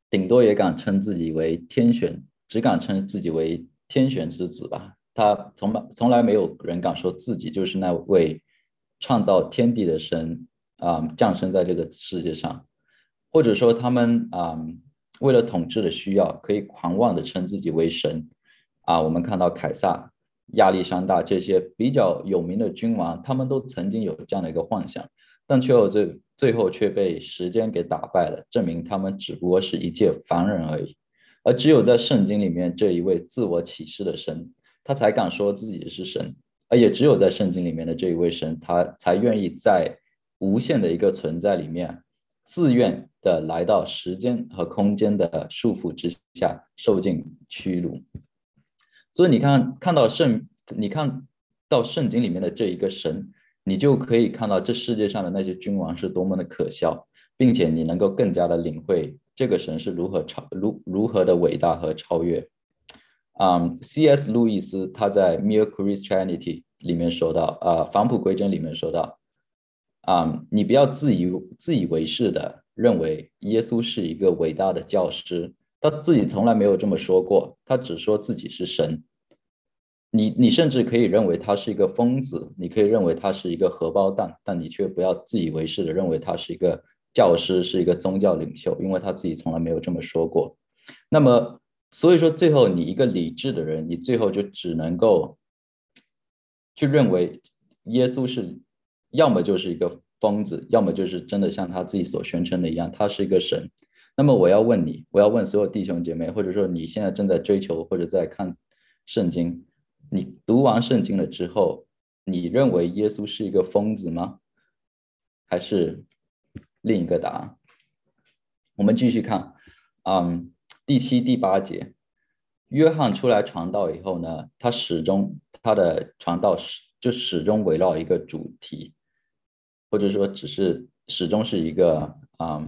[SPEAKER 5] 顶多也敢称自己为天选，只敢称自己为天选之子吧。他从来没有人敢说自己就是那位创造天地的神降生在这个世界上，或者说他们为了统治的需要，可以狂妄的称自己为神我们看到凯撒、亚历山大这些比较有名的君王，他们都曾经有这样的一个幻想，但最后却被时间给打败了，证明他们只不过是一介凡人而已。而只有在圣经里面这一位自我启示的神，他才敢说自己是神，而也只有在圣经里面的这一位神，他才愿意在无限的一个存在里面，自愿的来到时间和空间的束缚之下，受尽屈辱。所以你看到圣经里面的这一个神，你就可以看到这世界上的那些君王是多么的可笑，并且你能够更加的领会这个神是如何的伟大和超越。C.S. 路易斯他在《Mere Christianity》里面说到，返璞归真里面说到，你不要自以为是的认为耶稣是一个伟大的教师，他自己从来没有这么说过，他只说自己是神。你甚至可以认为他是一个疯子，你可以认为他是一个荷包蛋，但你却不要自以为是的认为他是一个教师，是一个宗教领袖，因为他自己从来没有这么说过。那么所以说最后你一个理智的人，你最后就只能够去认为耶稣是要么就是一个疯子，要么就是真的像他自己所宣称的一样，他是一个神。那么我要问所有弟兄姐妹，或者说你现在正在追求或者在看圣经，你读完圣经了之后，你认为耶稣是一个疯子吗？还是另一个答案？我们继续看第7、第8节，约翰出来传道以后呢，他的传道就始终围绕一个主题，或者说始终是一个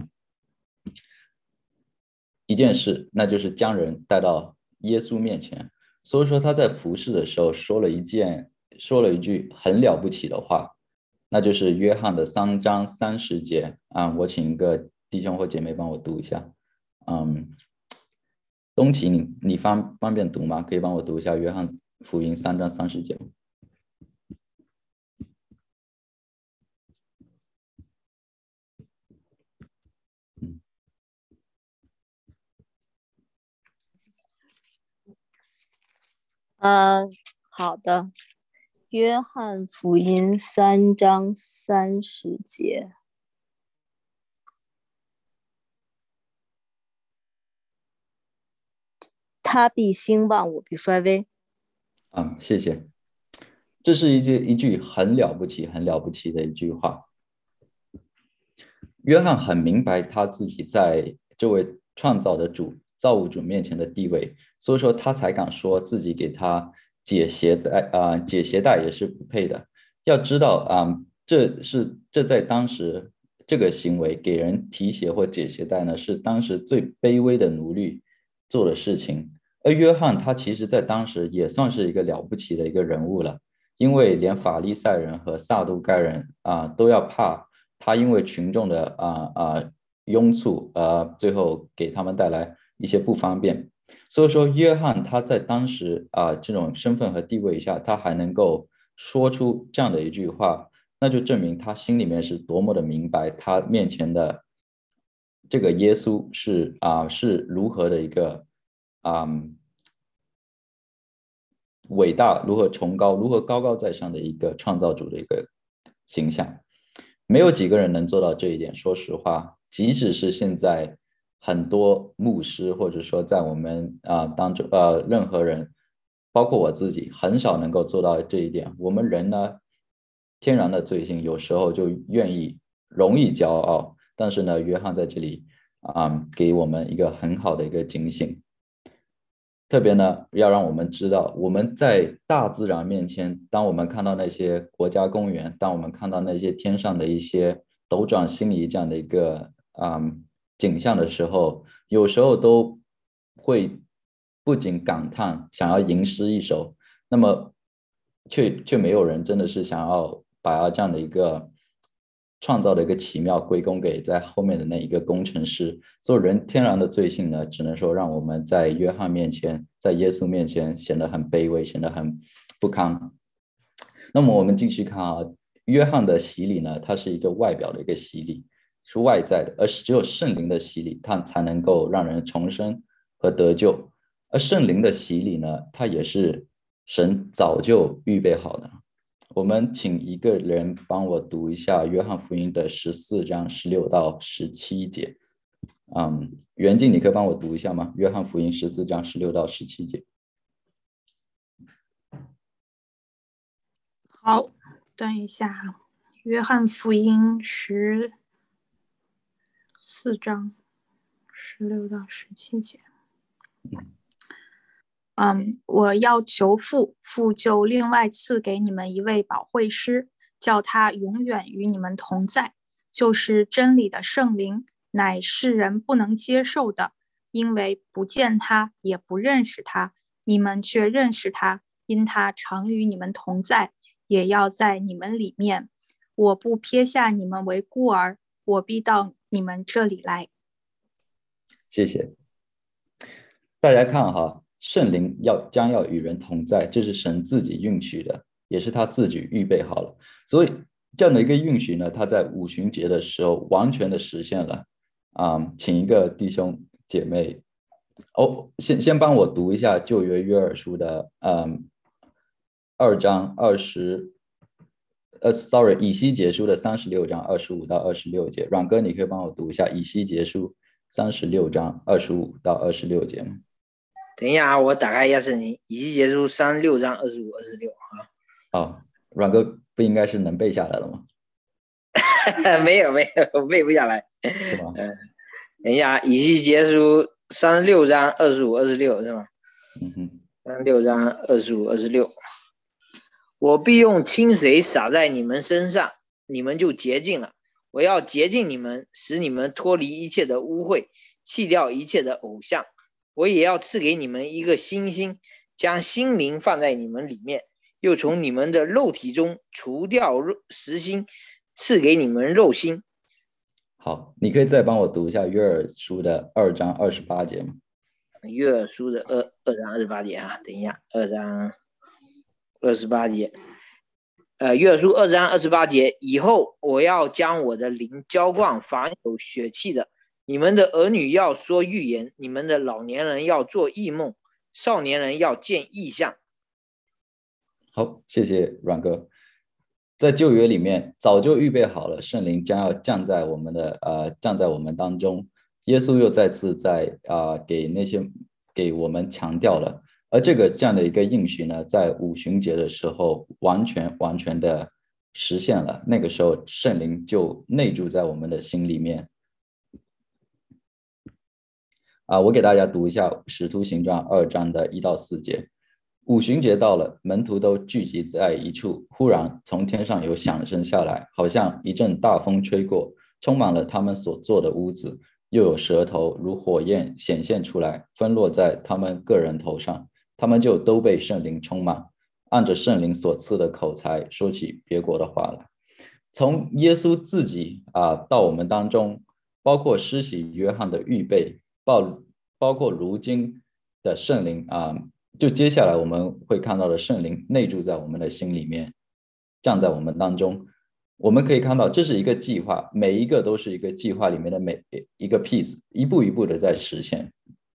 [SPEAKER 5] 一件事，那就是将人带到耶稣面前。所以说他在服侍的时候说了一句很了不起的话，那就是约翰的3章30节我请一个弟兄或姐妹帮我读一下。东奇你方便读吗？可以帮我读一下约翰福音3章30节。
[SPEAKER 9] 好的。约翰福音3章30节。他必兴旺，我必衰微。
[SPEAKER 5] 谢谢。这是一句很了不起的一句话。约翰很明白他自己在这位创造的造物主面前的地位，所以说他才敢说自己给他解鞋带也是不配的。要知道这在当时这个行为给人提鞋或解鞋带呢，是当时最卑微的奴隶做的事情。而约翰他其实在当时也算是一个了不起的一个人物了，因为连法利赛人和撒都该人都要怕他，因为群众的拥簇最后给他们带来一些不方便。所以说约翰他在当时这种身份和地位下，他还能够说出这样的一句话，那就证明他心里面是多么的明白他面前的这个耶稣是如何的一个伟大，如何崇高，如何高高在上的一个创造主的一个形象。没有几个人能做到这一点，说实话，即使是现在很多牧师，或者说在我们当中任何人，包括我自己，很少能够做到这一点。我们人呢，天然的罪性有时候就容易骄傲，但是呢，约翰在这里给我们一个很好的一个警醒。特别呢，要让我们知道，我们在大自然面前，当我们看到那些国家公园，当我们看到那些天上的一些斗转星移这样的一个景象的时候，有时候都会不仅感叹，想要吟诗一首，那么却没有人真的是想要把这样的一个创造的一个奇妙归功给在后面的那一个工程师。做人天然的罪性呢，只能说让我们在约翰面前，在耶稣面前显得很卑微，显得很不堪。那么我们继续看啊，约翰的洗礼呢，它是一个外表的一个洗礼，是外在的，而只有圣灵的洗礼，它才能够让人重生和得救。而圣灵的洗礼呢，它也是神早就预备好的。我们请一个人帮我读一下约翰福音的14章16到17节。袁静，你可以帮我读一下吗？约翰福音14章16到17节。
[SPEAKER 10] 好，等一下，约翰福音14章16到17节。我要求父，父就另外赐给你们一位保惠师，叫他永远与你们同在，就是真理的圣灵，乃世人不能接受的，因为不见他，也不认识他，你们却认识他，因他常与你们同在，也要在你们里面。我不撇下你们为孤儿，我必到你们这里来。
[SPEAKER 5] 谢谢大家看哈，圣灵将要与人同在，这是神自己允许的，也是他自己预备好了。所以这样的一个允许呢，他在五旬节的时候完全的实现了。请一个弟兄姐妹先帮我读一下旧约约珥书的2章以西结书的36章25到26节。阮哥，你可以帮我读一下以西结书36章25到26节吗？
[SPEAKER 11] 等一下，我打开一下圣经，以西结书36章25、26
[SPEAKER 5] 啊。阮哥不应该是能背下来了吗？
[SPEAKER 11] 没有，我背不下来。
[SPEAKER 5] 是吗？
[SPEAKER 11] 等一下，以西结书36章25、26是吗？36章25、26。我必用清水洒在你们身上，你们就洁净了。我要洁净你们，使你们脱离一切的污秽，弃掉一切的偶像。我也要赐给你们一个新心，将心灵放在你们里面，又从你们的肉体中除掉实心，赐给你们肉心。
[SPEAKER 5] 好，你可以再帮我读一下约珥书的2章28节吗？
[SPEAKER 11] 约珥书的2章28节啊，等一下，2章28节。约珥书2章28节，以后我要将我的灵浇灌凡有血气的，你们的儿女要说预言，你们的老年人要做异梦，少年人要见异象。
[SPEAKER 5] 好，谢谢阮哥。在旧约里面早就预备好了，圣灵将要降在我们当中。耶稣又再次给我们强调了，而这样的一个应许呢，在五旬节的时候完全的实现了。那个时候圣灵就内住在我们的心里面。我给大家读一下《使徒行传》2章的1到4节。五旬节到了，门徒都聚集在一处，忽然从天上有响声下来，好像一阵大风吹过，充满了他们所坐的屋子，又有舌头如火焰显现出来，分落在他们个人头上，他们就都被圣灵充满，按着圣灵所赐的口才说起别国的话来。从耶稣自己到我们当中，包括施洗约翰的预备，包括如今的圣灵就接下来我们会看到的圣灵内住在我们的心里面，降在我们当中。我们可以看到这是一个计划，每一个都是一个计划里面的每一个 piece， 一步一步的在实现。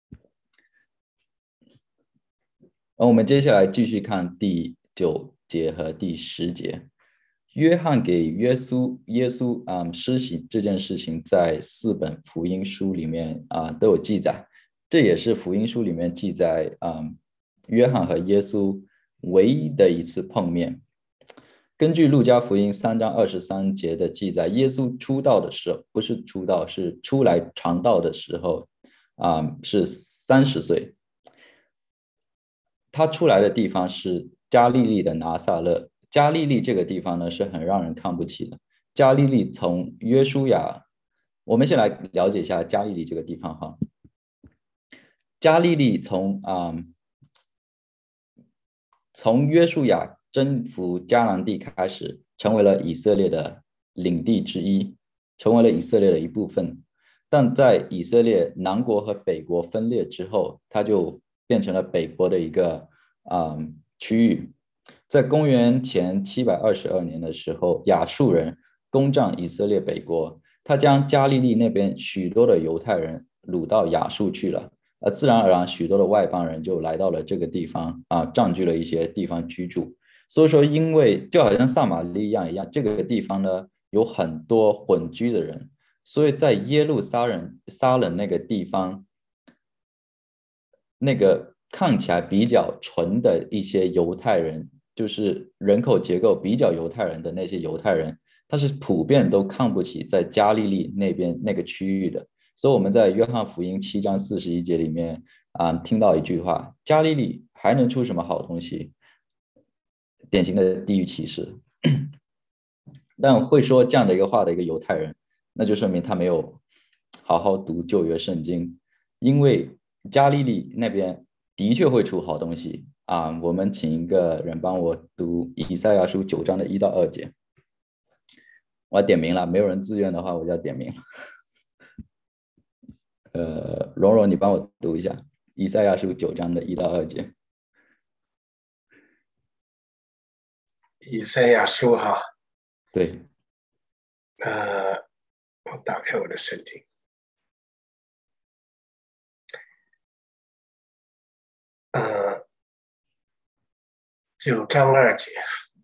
[SPEAKER 5] 我们接下来继续看第9节和第10节。约翰给耶稣施洗这件事情在4本福音书里面都有记载，这也是福音书里面记载约翰和耶稣唯一的一次碰面。根据路加福音3章23节的记载，耶稣出道的时候，不是出道，是出来传道的时候是30岁。他出来的地方是加利利的拿撒勒。加利利这个地方呢是很让人看不起的。加利利从约书亚，我们先来了解一下加利利这个地方哈。加利利从约书亚征服迦南地开始，成为了以色列的领地之一，成为了以色列的一部分。但在以色列南国和北国分裂之后，它就变成了北国的一个区域。在公元前722年的时候，亚述人攻占以色列北国，他将加利利那边许多的犹太人掳到亚述去了，自然而然许多的外邦人就来到了这个地方占据了一些地方居住。所以说，因为就好像撒玛利亚一样，这个地方呢有很多混居的人，所以在耶路撒冷那个地方，那个看起来比较纯的一些犹太人，就是人口结构比较犹太人的那些犹太人，他是普遍都看不起在加利利那边那个区域的。所以我们在约翰福音7章41节里面听到一句话：加利利还能出什么好东西？典型的地域歧视。但会说这样的一个话的一个犹太人，那就说明他没有好好读旧约圣经，因为加利利那边的确会出好东西我们请一个人帮我读以赛亚书9章的1到2节。我要点名了，没有人自愿的话，我就要点名。蓉蓉，你帮我读一下以赛亚书9章的1到2节。
[SPEAKER 12] 以赛亚书哈，
[SPEAKER 5] 对，
[SPEAKER 12] 我打开我的圣经。9章2节。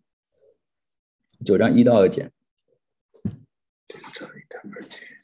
[SPEAKER 5] 9章1到2节。
[SPEAKER 12] 9章1到2节。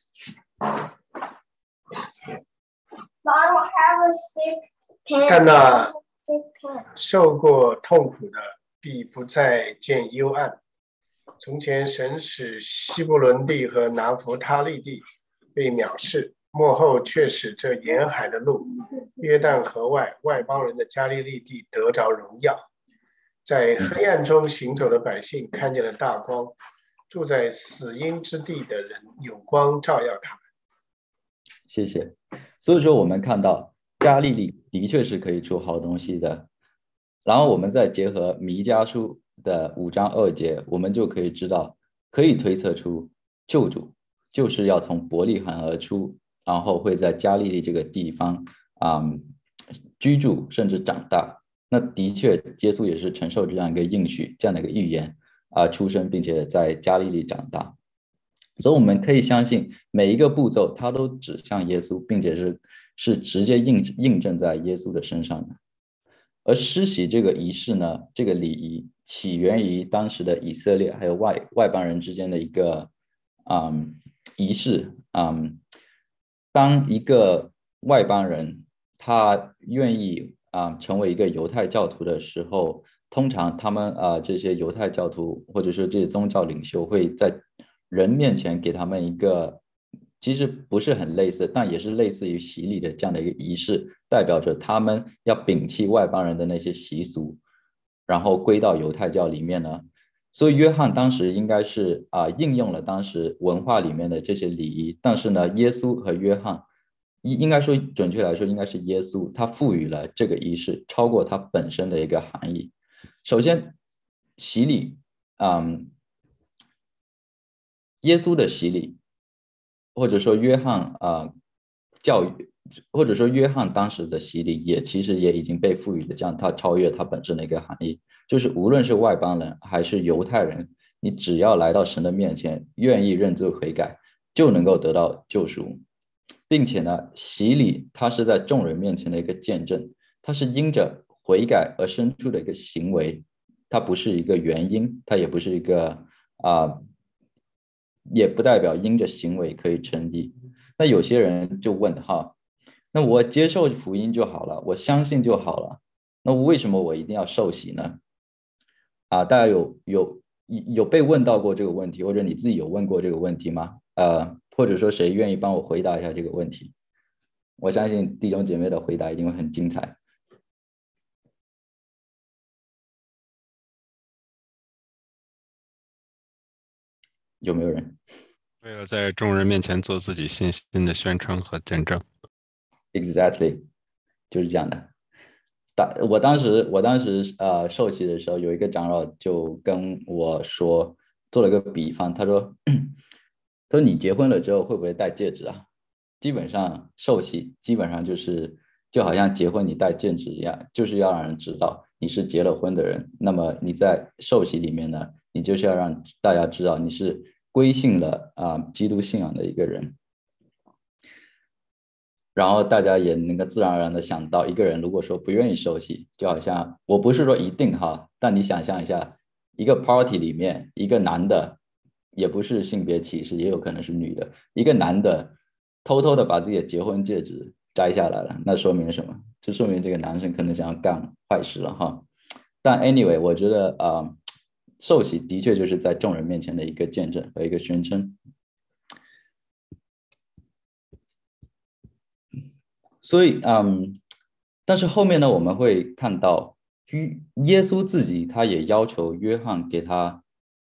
[SPEAKER 12] 但那受过痛苦的必不再见幽暗。从前神使希伯伦地和拿弗他利地被藐视，末后却使这沿海的路约旦河外邦人的加利利地得着荣耀。在黑暗中行走的百姓看见了大光，住在死荫之地的人有光照耀他们。
[SPEAKER 5] 谢谢。所以说我们看到加利利的确是可以出好东西的，然后我们再结合弥迦书的5章2节，我们就可以知道，可以推测出救主就是要从伯利恒而出，然后会在加利利这个地方居住甚至长大。那的确耶稣也是承受这样一个应许，这样的一个预言出生并且在加利利长大。所以我们可以相信每一个步骤它都指向耶稣，并且是直接印证在耶稣的身上的。而施洗这个仪式呢，这个礼仪起源于当时的以色列还有外邦人之间的一个仪式。当一个外邦人他愿意成为一个犹太教徒的时候，通常他们这些犹太教徒或者说这些宗教领袖会在人面前给他们一个其实不是很类似，但也是类似于洗礼的这样的一个仪式，代表着他们要摒弃外邦人的那些习俗，然后归到犹太教里面呢。所以约翰当时应该是应用了当时文化里面的这些礼仪，但是呢，耶稣和约翰应该说准确来说应该是耶稣他赋予了这个仪式超过它本身的一个含义。首先洗礼耶稣的洗礼或者说约翰教育或者说约翰当时的洗礼其实也已经被赋予了这样它超越它本身的一个含义，就是无论是外邦人还是犹太人，你只要来到神的面前愿意认罪悔改，就能够得到救赎。并且呢，洗礼它是在众人面前的一个见证，它是因着悔改而生出的一个行为，它不是一个原因，它也不是一个也不代表因着行为可以成义。那有些人就问那我接受福音就好了，我相信就好了，那为什么我一定要受洗呢？大家有被问到过这个问题，或者你自己有问过这个问题吗？或者说谁愿意帮我回答一下这个问题？我相信弟兄姐妹的回答一定会很精彩。有没有人？
[SPEAKER 13] 为了在众人面前做自己信心的宣称和见证。
[SPEAKER 5] Exactly， 就是这样的。我当时受洗的时候，有一个长老就跟我说做了个比方，他说你结婚了之后会不会戴戒指啊？基本上受洗基本上就好像结婚你戴戒指一样，就是要让人知道你是结了婚的人。那么你在受洗里面呢，你就是要让大家知道你是归信了基督信仰的一个人。然后大家也能够自然而然的想到，一个人如果说不愿意受洗，就好像我不是说一定哈，但你想象一下，一个 party 里面一个男的，也不是性别歧视，也有可能是女的，一个男的偷偷的把自己的结婚戒指摘下来了，那说明什么？就说明这个男生可能想要干坏事了哈。但 anyway 我觉得受洗的确就是在众人面前的一个见证和一个宣称。所以但是后面呢，我们会看到耶稣自己他也要求约翰给他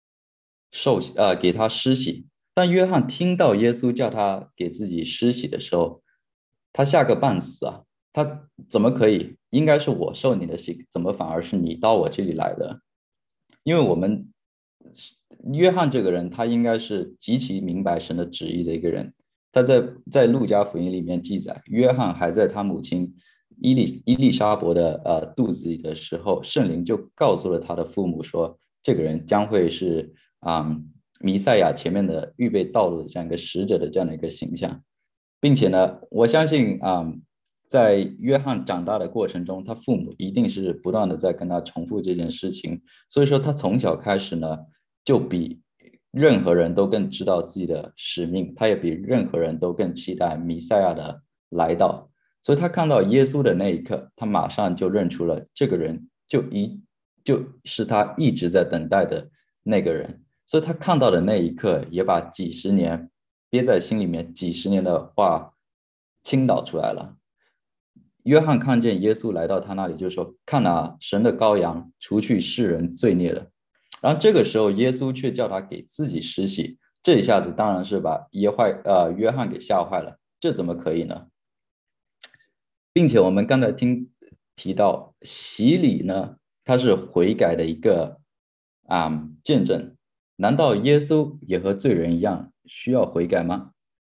[SPEAKER 5] 施洗。但约翰听到耶稣叫他给自己施洗的时候，他吓个半死啊！他怎么可以？应该是我受你的洗，怎么反而是你到我这里来的？因为约翰这个人，他应该是极其明白神的旨意的一个人。他在路加福音里面记载，约翰还在他母亲伊丽莎伯的肚子里的时候，圣灵就告诉了他的父母说，这个人将会是弥赛亚前面的预备道路的这样一个使者的这样的一个形象。并且呢，我相信在约翰长大的过程中，他父母一定是不断的在跟他重复这件事情，所以说他从小开始呢，就比任何人都更知道自己的使命，他也比任何人都更期待弥赛亚的来到。所以他看到耶稣的那一刻，他马上就认出了这个人就是他一直在等待的那个人。所以他看到的那一刻，也把几十年憋在心里面几十年的话倾倒出来了。约翰看见耶稣来到他那里，就说，看啊，神的羔羊，除去世人罪孽的。然后这个时候耶稣却叫他给自己施洗，这一下子当然是把约翰给吓坏了，这怎么可以呢？并且我们刚才提到洗礼呢，它是悔改的一个见证。难道耶稣也和罪人一样需要悔改吗？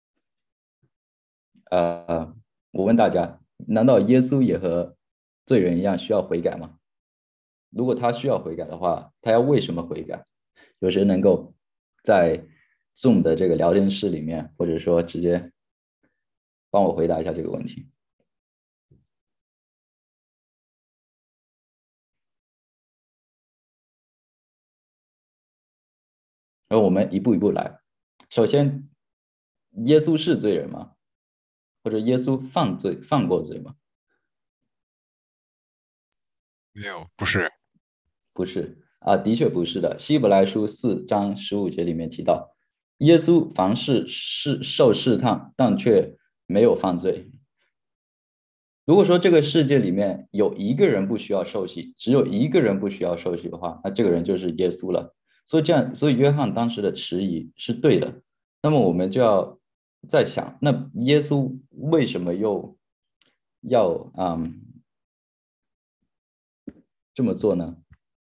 [SPEAKER 5] 我问大家，难道耶稣也和罪人一样需要悔改吗？如果他需要悔改的话，他要为什么悔改？有谁能够在 Zoom 的这个聊天室里面，或者说直接帮我回答一下这个问题？而我们一步一步来。首先，耶稣是罪人吗？或者耶稣犯过罪吗？
[SPEAKER 13] 没有，不是。
[SPEAKER 5] 不是的确不是的。希伯来书4章15节里面提到，耶稣凡事受试探，但却没有犯罪。如果说这个世界里面有一个人不需要受洗，只有一个人不需要受洗的话，那这个人就是耶稣了。所以约翰当时的迟疑是对的。那么我们就要在想，那耶稣为什么又要这么做呢？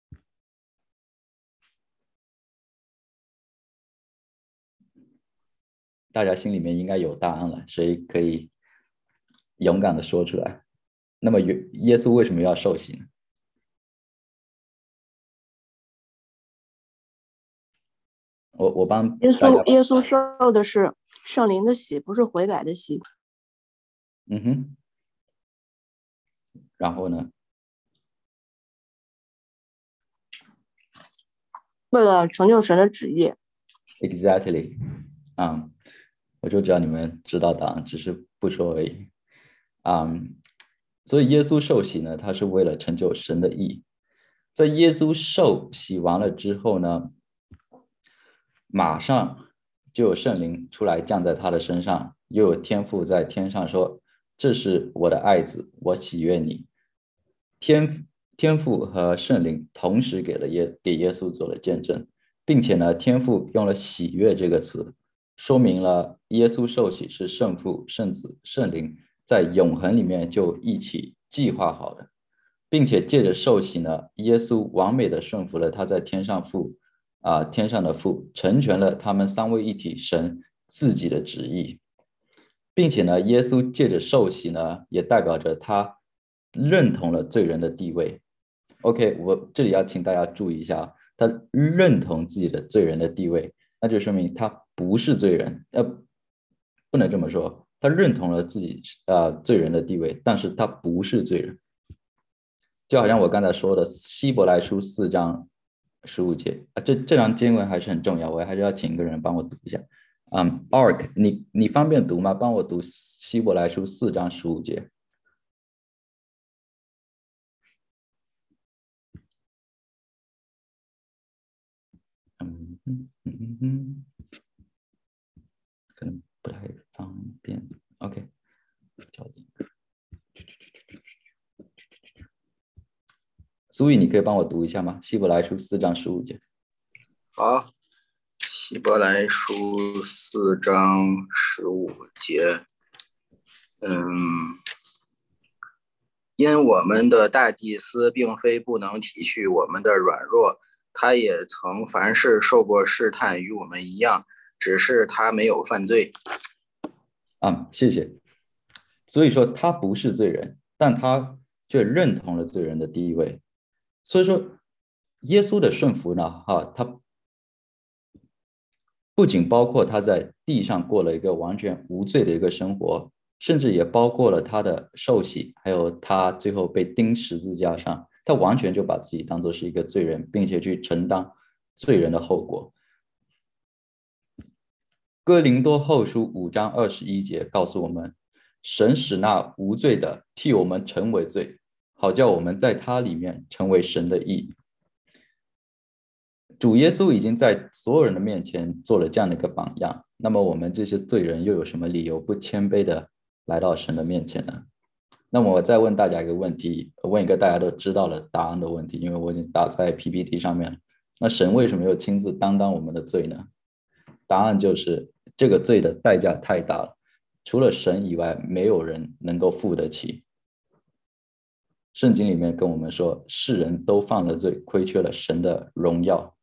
[SPEAKER 5] 大家心里面应该有答案了，谁可以勇敢的说出来？那么耶稣为什么要受洗呢？我帮
[SPEAKER 14] 耶稣受的是圣灵的洗，不是悔改的洗。
[SPEAKER 5] 然后呢？
[SPEAKER 14] 为了成就神的旨意。
[SPEAKER 5] Exactly，我就知道你们知道答案，只是不说而已。所以耶稣受洗呢，他是为了成就神的义。在耶稣受洗完了之后呢，马上就有圣灵出来降在他的身上，又有天父在天上说，这是我的爱子，我喜悦你。天父和圣灵同时给耶稣做了见证，并且呢，天父用了喜悦这个词，说明了耶稣受洗是圣父、圣子、圣灵在永恒里面就一起计划好的，并且借着受洗呢，耶稣完美的顺服了他在天上父天上的父成全了他们三位一体神自己的旨意，并且呢，耶稣借着受洗呢，也代表着他认同了罪人的地位。OK， 我这里要请大家注意一下，他认同自己的罪人的地位，那就说明他不是罪人，不能这么说，他认同了自己罪人的地位，但是他不是罪人。就好像我刚才说的希伯来书4章15节这张经文还是很重要，我还是要请一个人帮我读一下。Ark， 你方便读吗？帮我读希伯来书4章15节。可能不太方便。OK， 苏毅，你可以帮我读一下吗？希伯来书4章15节。
[SPEAKER 15] 好，希伯来书4章15节。因我们的大祭司并非不能体恤我们的软弱，他也曾凡事受过试探，与我们一样，只是他没有犯罪。
[SPEAKER 5] 谢谢。所以说他不是罪人，但他却认同了罪人的地位。所以说耶稣的顺服呢，他不仅包括他在地上过了一个完全无罪的一个生活，甚至也包括了他的受洗，还有他最后被钉十字架上，他完全就把自己当作是一个罪人，并且去承担罪人的后果。哥林多后书5章21节告诉我们，神使那无罪的替我们成为罪，好叫我们在他里面成为神的义。主耶稣已经在所有人的面前做了这样的一个榜样，那么我们这些罪人又有什么理由不谦卑的来到神的面前呢？那么我再问大家一个问题，问一个大家都知道了答案的问题，因为我已经打在 PPT 上面了。那神为什么又亲自担当我们的罪呢？答案就是这个罪的代价太大了，除了神以外没有人能够付得起。圣经里面跟我们说，世人都犯了罪，亏缺了神的荣耀。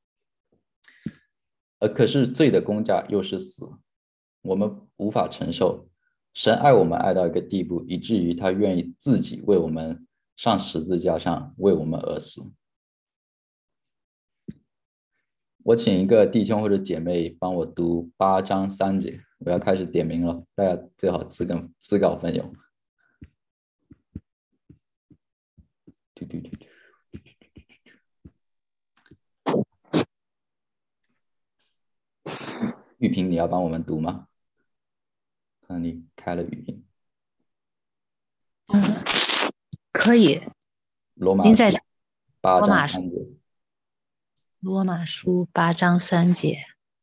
[SPEAKER 5] 可是罪的工价又是死，我们无法承受。神爱我们爱到一个地步，以至于他愿意自己为我们上十字架上，为我们而死。我请一个弟兄或者姐妹帮我读8章3节，我要开始点名了，大家最好自告奋勇。玉萍，你要帮我们读吗？看你开了语音。
[SPEAKER 16] 可以。
[SPEAKER 5] 罗马书8章3节。
[SPEAKER 16] 罗马书8章3节。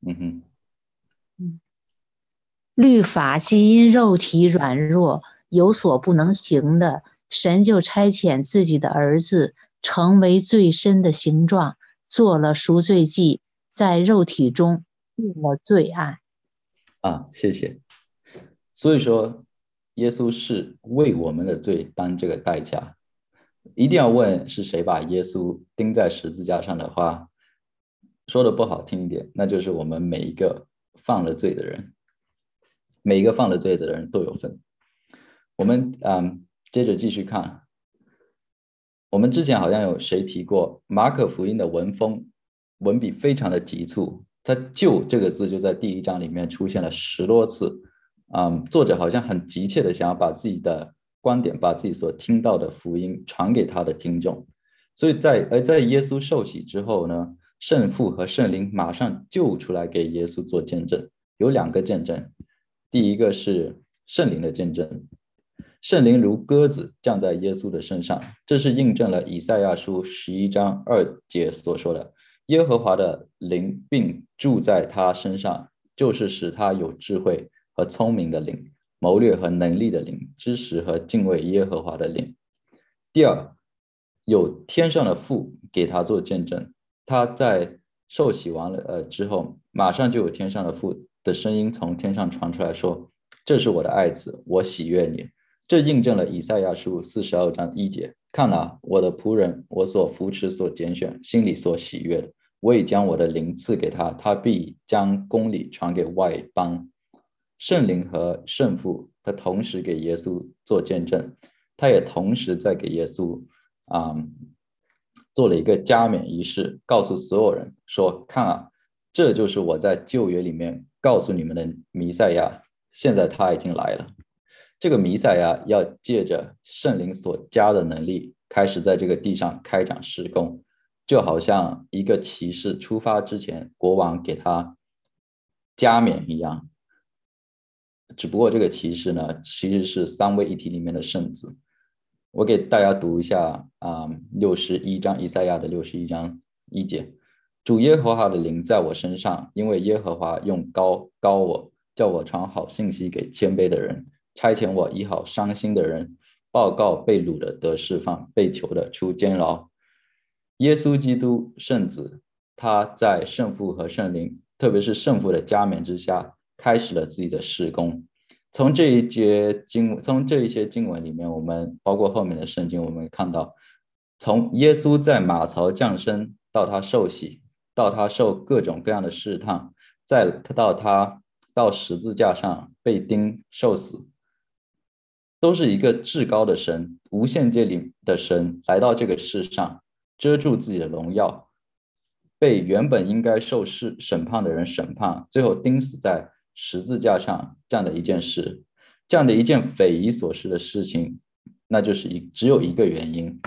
[SPEAKER 16] 律法既因肉体软弱有所不能行的，神就差遣自己的儿子成为最深的形状，做了赎罪祭，在肉体中定了罪案。
[SPEAKER 5] 谢谢。所以说耶稣是为我们的罪担这个代价。一定要问是谁把耶稣钉在十字架上的话，说的不好听一点，那就是我们每一个犯了罪的人，每一个犯了罪的人都有份。我们接着继续看，我们之前好像有谁提过马可福音的文笔非常的急促，他就这个字就在第1章里面出现了10多次。作者好像很急切的想要把自己的观点，把自己所听到的福音传给他的听众。所以在耶稣受洗之后呢，圣父和圣灵马上就出来给耶稣做见证，有2个见证。第一个是圣灵的见证，圣灵如鸽子降在耶稣的身上，这是印证了以赛亚书11章2节所说的，耶和华的灵并住在他身上，就是使他有智慧和聪明的灵，谋略和能力的灵，知识和敬畏耶和华的灵。第二，有天上的父给他做见证，他在受洗完了之后，马上就有天上的父的声音从天上传出来说，这是我的爱子，我喜悦你。这印证了以赛亚书42章1节，看啊，我的仆人，我所扶持所拣选，心里所喜悦的， 我已将我的灵赐给他，他必将公理传给外邦。圣灵和圣父他同时给耶稣做见证，他也同时在给耶稣做了一个加冕仪式，告诉所有人说，看啊，这就是我在旧约里面告诉你们的弥赛亚，现在他已经来了。这个弥赛亚要借着圣灵所加的能力，开始在这个地上开展事工，就好像一个骑士出发之前，国王给他加冕一样。只不过这个骑士呢，其实是三位一体里面的圣子。我给大家读一下61章，以赛亚的61章1节。主耶和华的灵在我身上，因为耶和华用膏我，叫我传好信息给谦卑的人，差遣我医好伤心的人，报告被掳的得释放，被囚的出监牢。耶稣基督圣子，他在圣父和圣灵，特别是圣父的加冕之下，开始了自己的事工。从这一些经文里面，我们包括后面的圣经，我们看到从耶稣在马槽降生，到他受洗，到他受各种各样的试探，再到他到十字架上被钉受死，都是一个至高的神，无限界里的神来到这个世上，遮住自己的荣耀，被原本应该受审判的人审判，最后钉死在十字架上，这样的一件事，这样的一件匪夷所思的事情，那就是只有一个原因，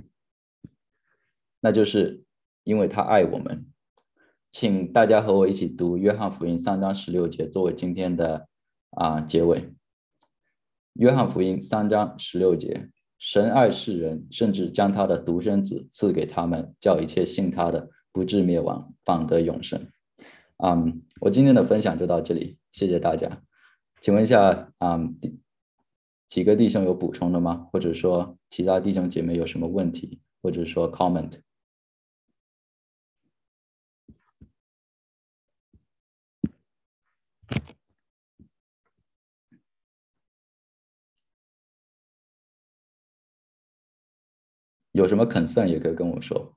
[SPEAKER 5] 那就是因为他爱我们。请大家和我一起读约翰福音3章16节作为今天的结尾。约翰福音3章16节，神爱世人，甚至将他的独生子赐给他们，叫一切信他的不至灭亡，反得永生。我今天的分享就到这里，谢谢大家。请问一下几个弟兄有补充的吗？或者说其他弟兄姐妹有什么问题，或者说 comment？ 有什么 concern 也可以跟我说。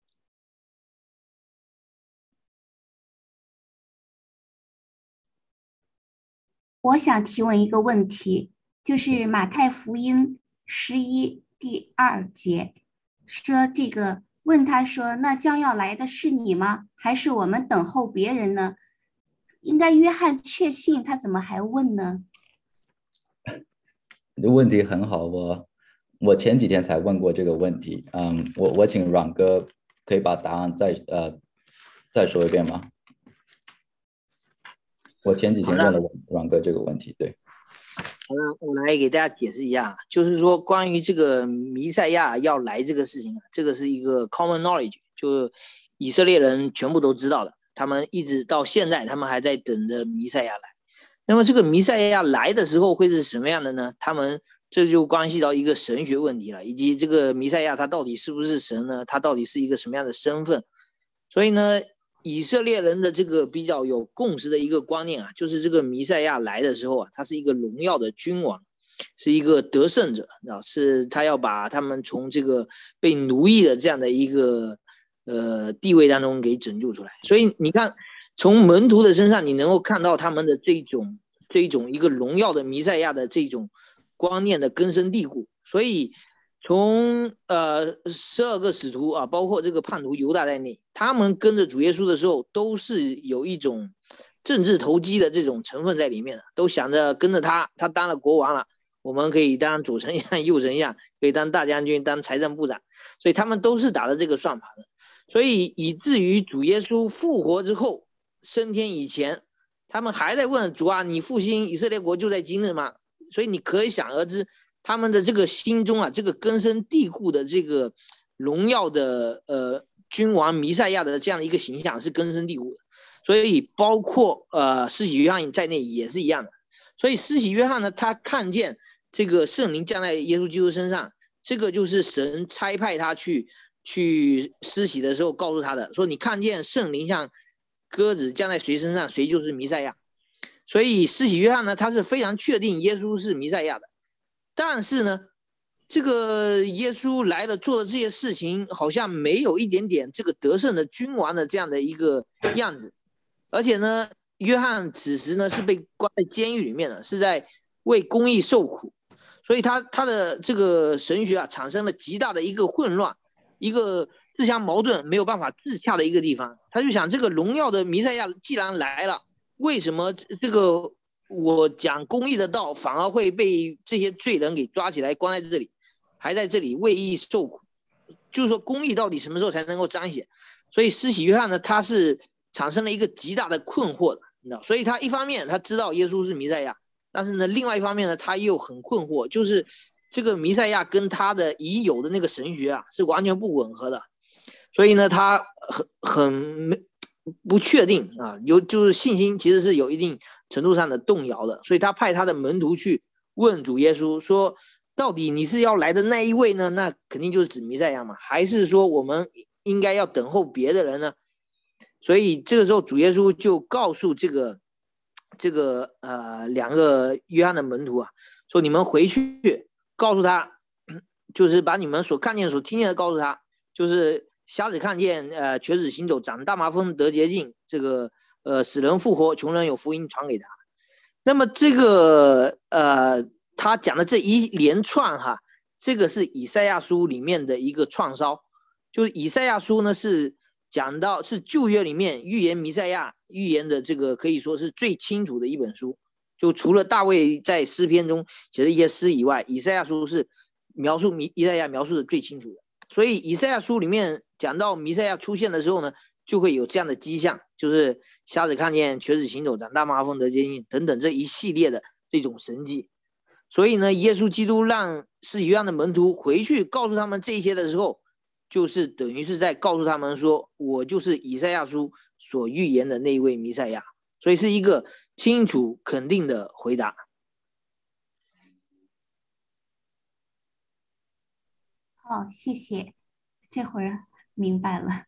[SPEAKER 17] 我想提问一个问题，就是马太福音11第2节说这个问他说，那将要来的是你吗？还是我们等候别人呢？应该约翰确信，他怎么还问呢？
[SPEAKER 5] 这问题很好，我前几天才问过这个问题。我请阮哥可以把答案再说一遍吗？我前几天问了阮哥这个问题，对。
[SPEAKER 11] 好了，我来给大家解释一下，就是说关于这个弥赛亚要来这个事情，这个是一个 common knowledge， 就以色列人全部都知道的，他们一直到现在，他们还在等着弥赛亚来。那么这个弥赛亚来的时候会是什么样的呢？这就关系到一个神学问题了，以及这个弥赛亚他到底是不是神呢？他到底是一个什么样的身份？所以呢，以色列人的这个比较有共识的一个观念就是这个弥赛亚来的时候他是一个荣耀的君王，是一个得胜者是他要把他们从这个被奴役的这样的一个地位当中给拯救出来。所以你看，从门徒的身上你能够看到他们的这种一个荣耀的弥赛亚的这种观念的根深蒂固。所以从12个使徒包括这个叛徒犹大在内，他们跟着主耶稣的时候都是有一种政治投机的这种成分在里面的，都想着跟着他当了国王了，我们可以当左丞相右丞相，可以当大将军当财政部长，所以他们都是打着这个算盘的。所以以至于主耶稣复活之后升天以前，他们还在问主你复兴以色列国就在今日吗？所以你可以想而知，他们的这个心中这个根深蒂固的这个荣耀的君王弥赛亚的这样的一个形象是根深蒂固的。所以包括施洗约翰在内也是一样的。所以施洗约翰呢，他看见这个圣灵降在耶稣基督身上，这个就是神差派他去施洗的时候告诉他的，说你看见圣灵像鸽子降在谁身上，谁就是弥赛亚。所以施洗约翰呢，他是非常确定耶稣是弥赛亚的。但是呢， 这个耶稣来了，做的这些事情，好像没有一点点这个得胜的君王的这样的一个样子。而且呢，约翰此时呢是被关在监狱里面的，是在为公义受苦，所以他的这个神学啊产生了极大的一个混乱，一个自相矛盾，没有办法自洽的一个地方。他就想，这个荣耀的弥赛亚既然来了，为什么这个我讲公义的道反而会被这些罪人给抓起来关在这里，还在这里为义受苦？就是说公义到底什么时候才能够彰显？所以施洗约翰呢，他是产生了一个极大的困惑的，你知道，所以他一方面他知道耶稣是弥赛亚，但是呢，另外一方面呢，他又很困惑，就是这个弥赛亚跟他的已有的那个神学啊是完全不吻合的，所以呢，他很不确定啊，就是信心其实是有一定程度上的动摇的，所以他派他的门徒去问主耶稣说，到底你是要来的那一位呢？那肯定就是指弥赛亚嘛，还是说我们应该要等候别的人呢？所以这个时候主耶稣就告诉这个两个约翰的门徒啊，说你们回去告诉他，就是把你们所看见所听见的告诉他，就是瞎子看见，瘸子行走，长大麻风得洁净，这个死人复活，穷人有福音传给他。那么这个他讲的这一连串哈，这个是以赛亚书里面的一个创烧，就是以赛亚书呢是讲到是旧约里面预言弥赛亚预言的这个可以说是最清楚的一本书，就除了大卫在诗篇中写的一些诗以外，以赛亚书是描述弥赛亚描述的最清楚的。所以以赛亚书里面讲到弥赛亚出现的时候呢，就会有这样的迹象，就是瞎子看见，瘸子行走，长大麻风得洁净等等这一系列的这种神迹。所以呢，耶稣基督让施洗约翰的门徒回去告诉他们这些的时候，就是等于是在告诉他们说，我就是以赛亚书所预言的那一位弥赛亚，所以是一个清楚肯定的回答。
[SPEAKER 17] 好，谢谢，这会儿明白了。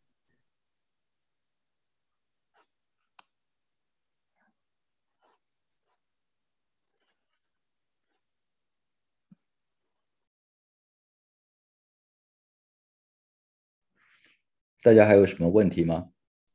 [SPEAKER 5] 大家还有什么问题吗？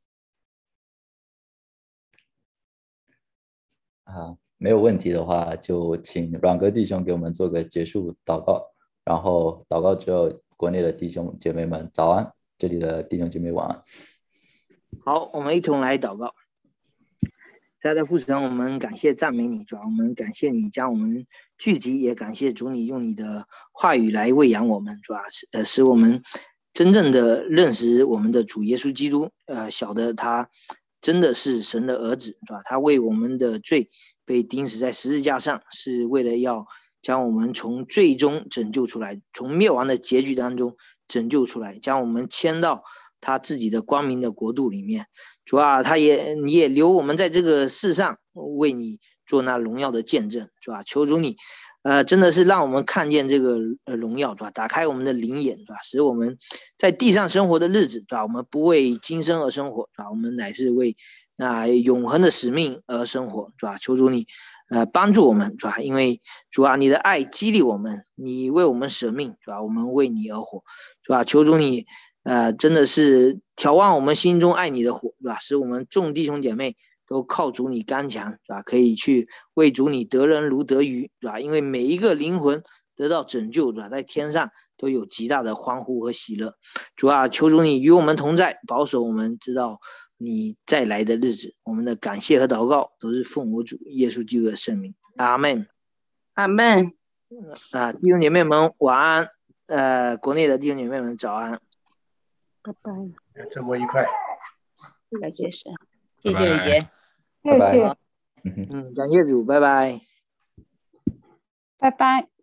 [SPEAKER 5] 没有问题的话，就请阮哥弟兄给我们做个结束祷告，然后祷告之后，国内的弟兄姐妹们早安，这里的弟兄姐妹晚安。
[SPEAKER 11] 好，我们一同来祷告。亲爱的父神，我们感谢赞美你，主啊，我们感谢你将我们聚集，也感谢主你用你的话语来喂养我们，主啊，使我们真正的认识我们的主耶稣基督，晓得他真的是神的儿子，是吧？他为我们的罪被钉死在十字架上，是为了要将我们从罪中拯救出来，从灭亡的结局当中拯救出来，将我们迁到他自己的光明的国度里面。主啊，你也留我们在这个世上为你做那荣耀的见证，是吧？求主你真的是让我们看见这个荣耀，是吧？打开我们的灵眼，是吧？使我们在地上生活的日子，是吧？我们不为今生而生活，是吧？我们乃是为永恒的使命而生活，是吧？求主你帮助我们，是吧？因为主啊，你的爱激励我们，你为我们舍命，是吧？我们为你而活，是吧？求主你真的是眺望我们心中爱你的火，是吧？使我们众弟兄姐妹都靠主你刚强，是吧？可以去为主你得人如得鱼，是吧？因为每一个灵魂得到拯救，是吧？在天上都有极大的欢呼和喜乐。主啊，求主你与我们同在，保守我们知道你再来的日子。我们的感谢和祷告都是奉我主耶稣基督的圣名，阿们。
[SPEAKER 14] 阿们。
[SPEAKER 11] 弟兄姐妹们晚安，国内的弟兄姐妹们早安。
[SPEAKER 14] 拜拜，
[SPEAKER 12] 周末愉快。
[SPEAKER 14] 感谢神，
[SPEAKER 18] 谢谢李杰，
[SPEAKER 7] 谢谢。
[SPEAKER 11] 感谢主，拜拜，
[SPEAKER 10] 拜拜。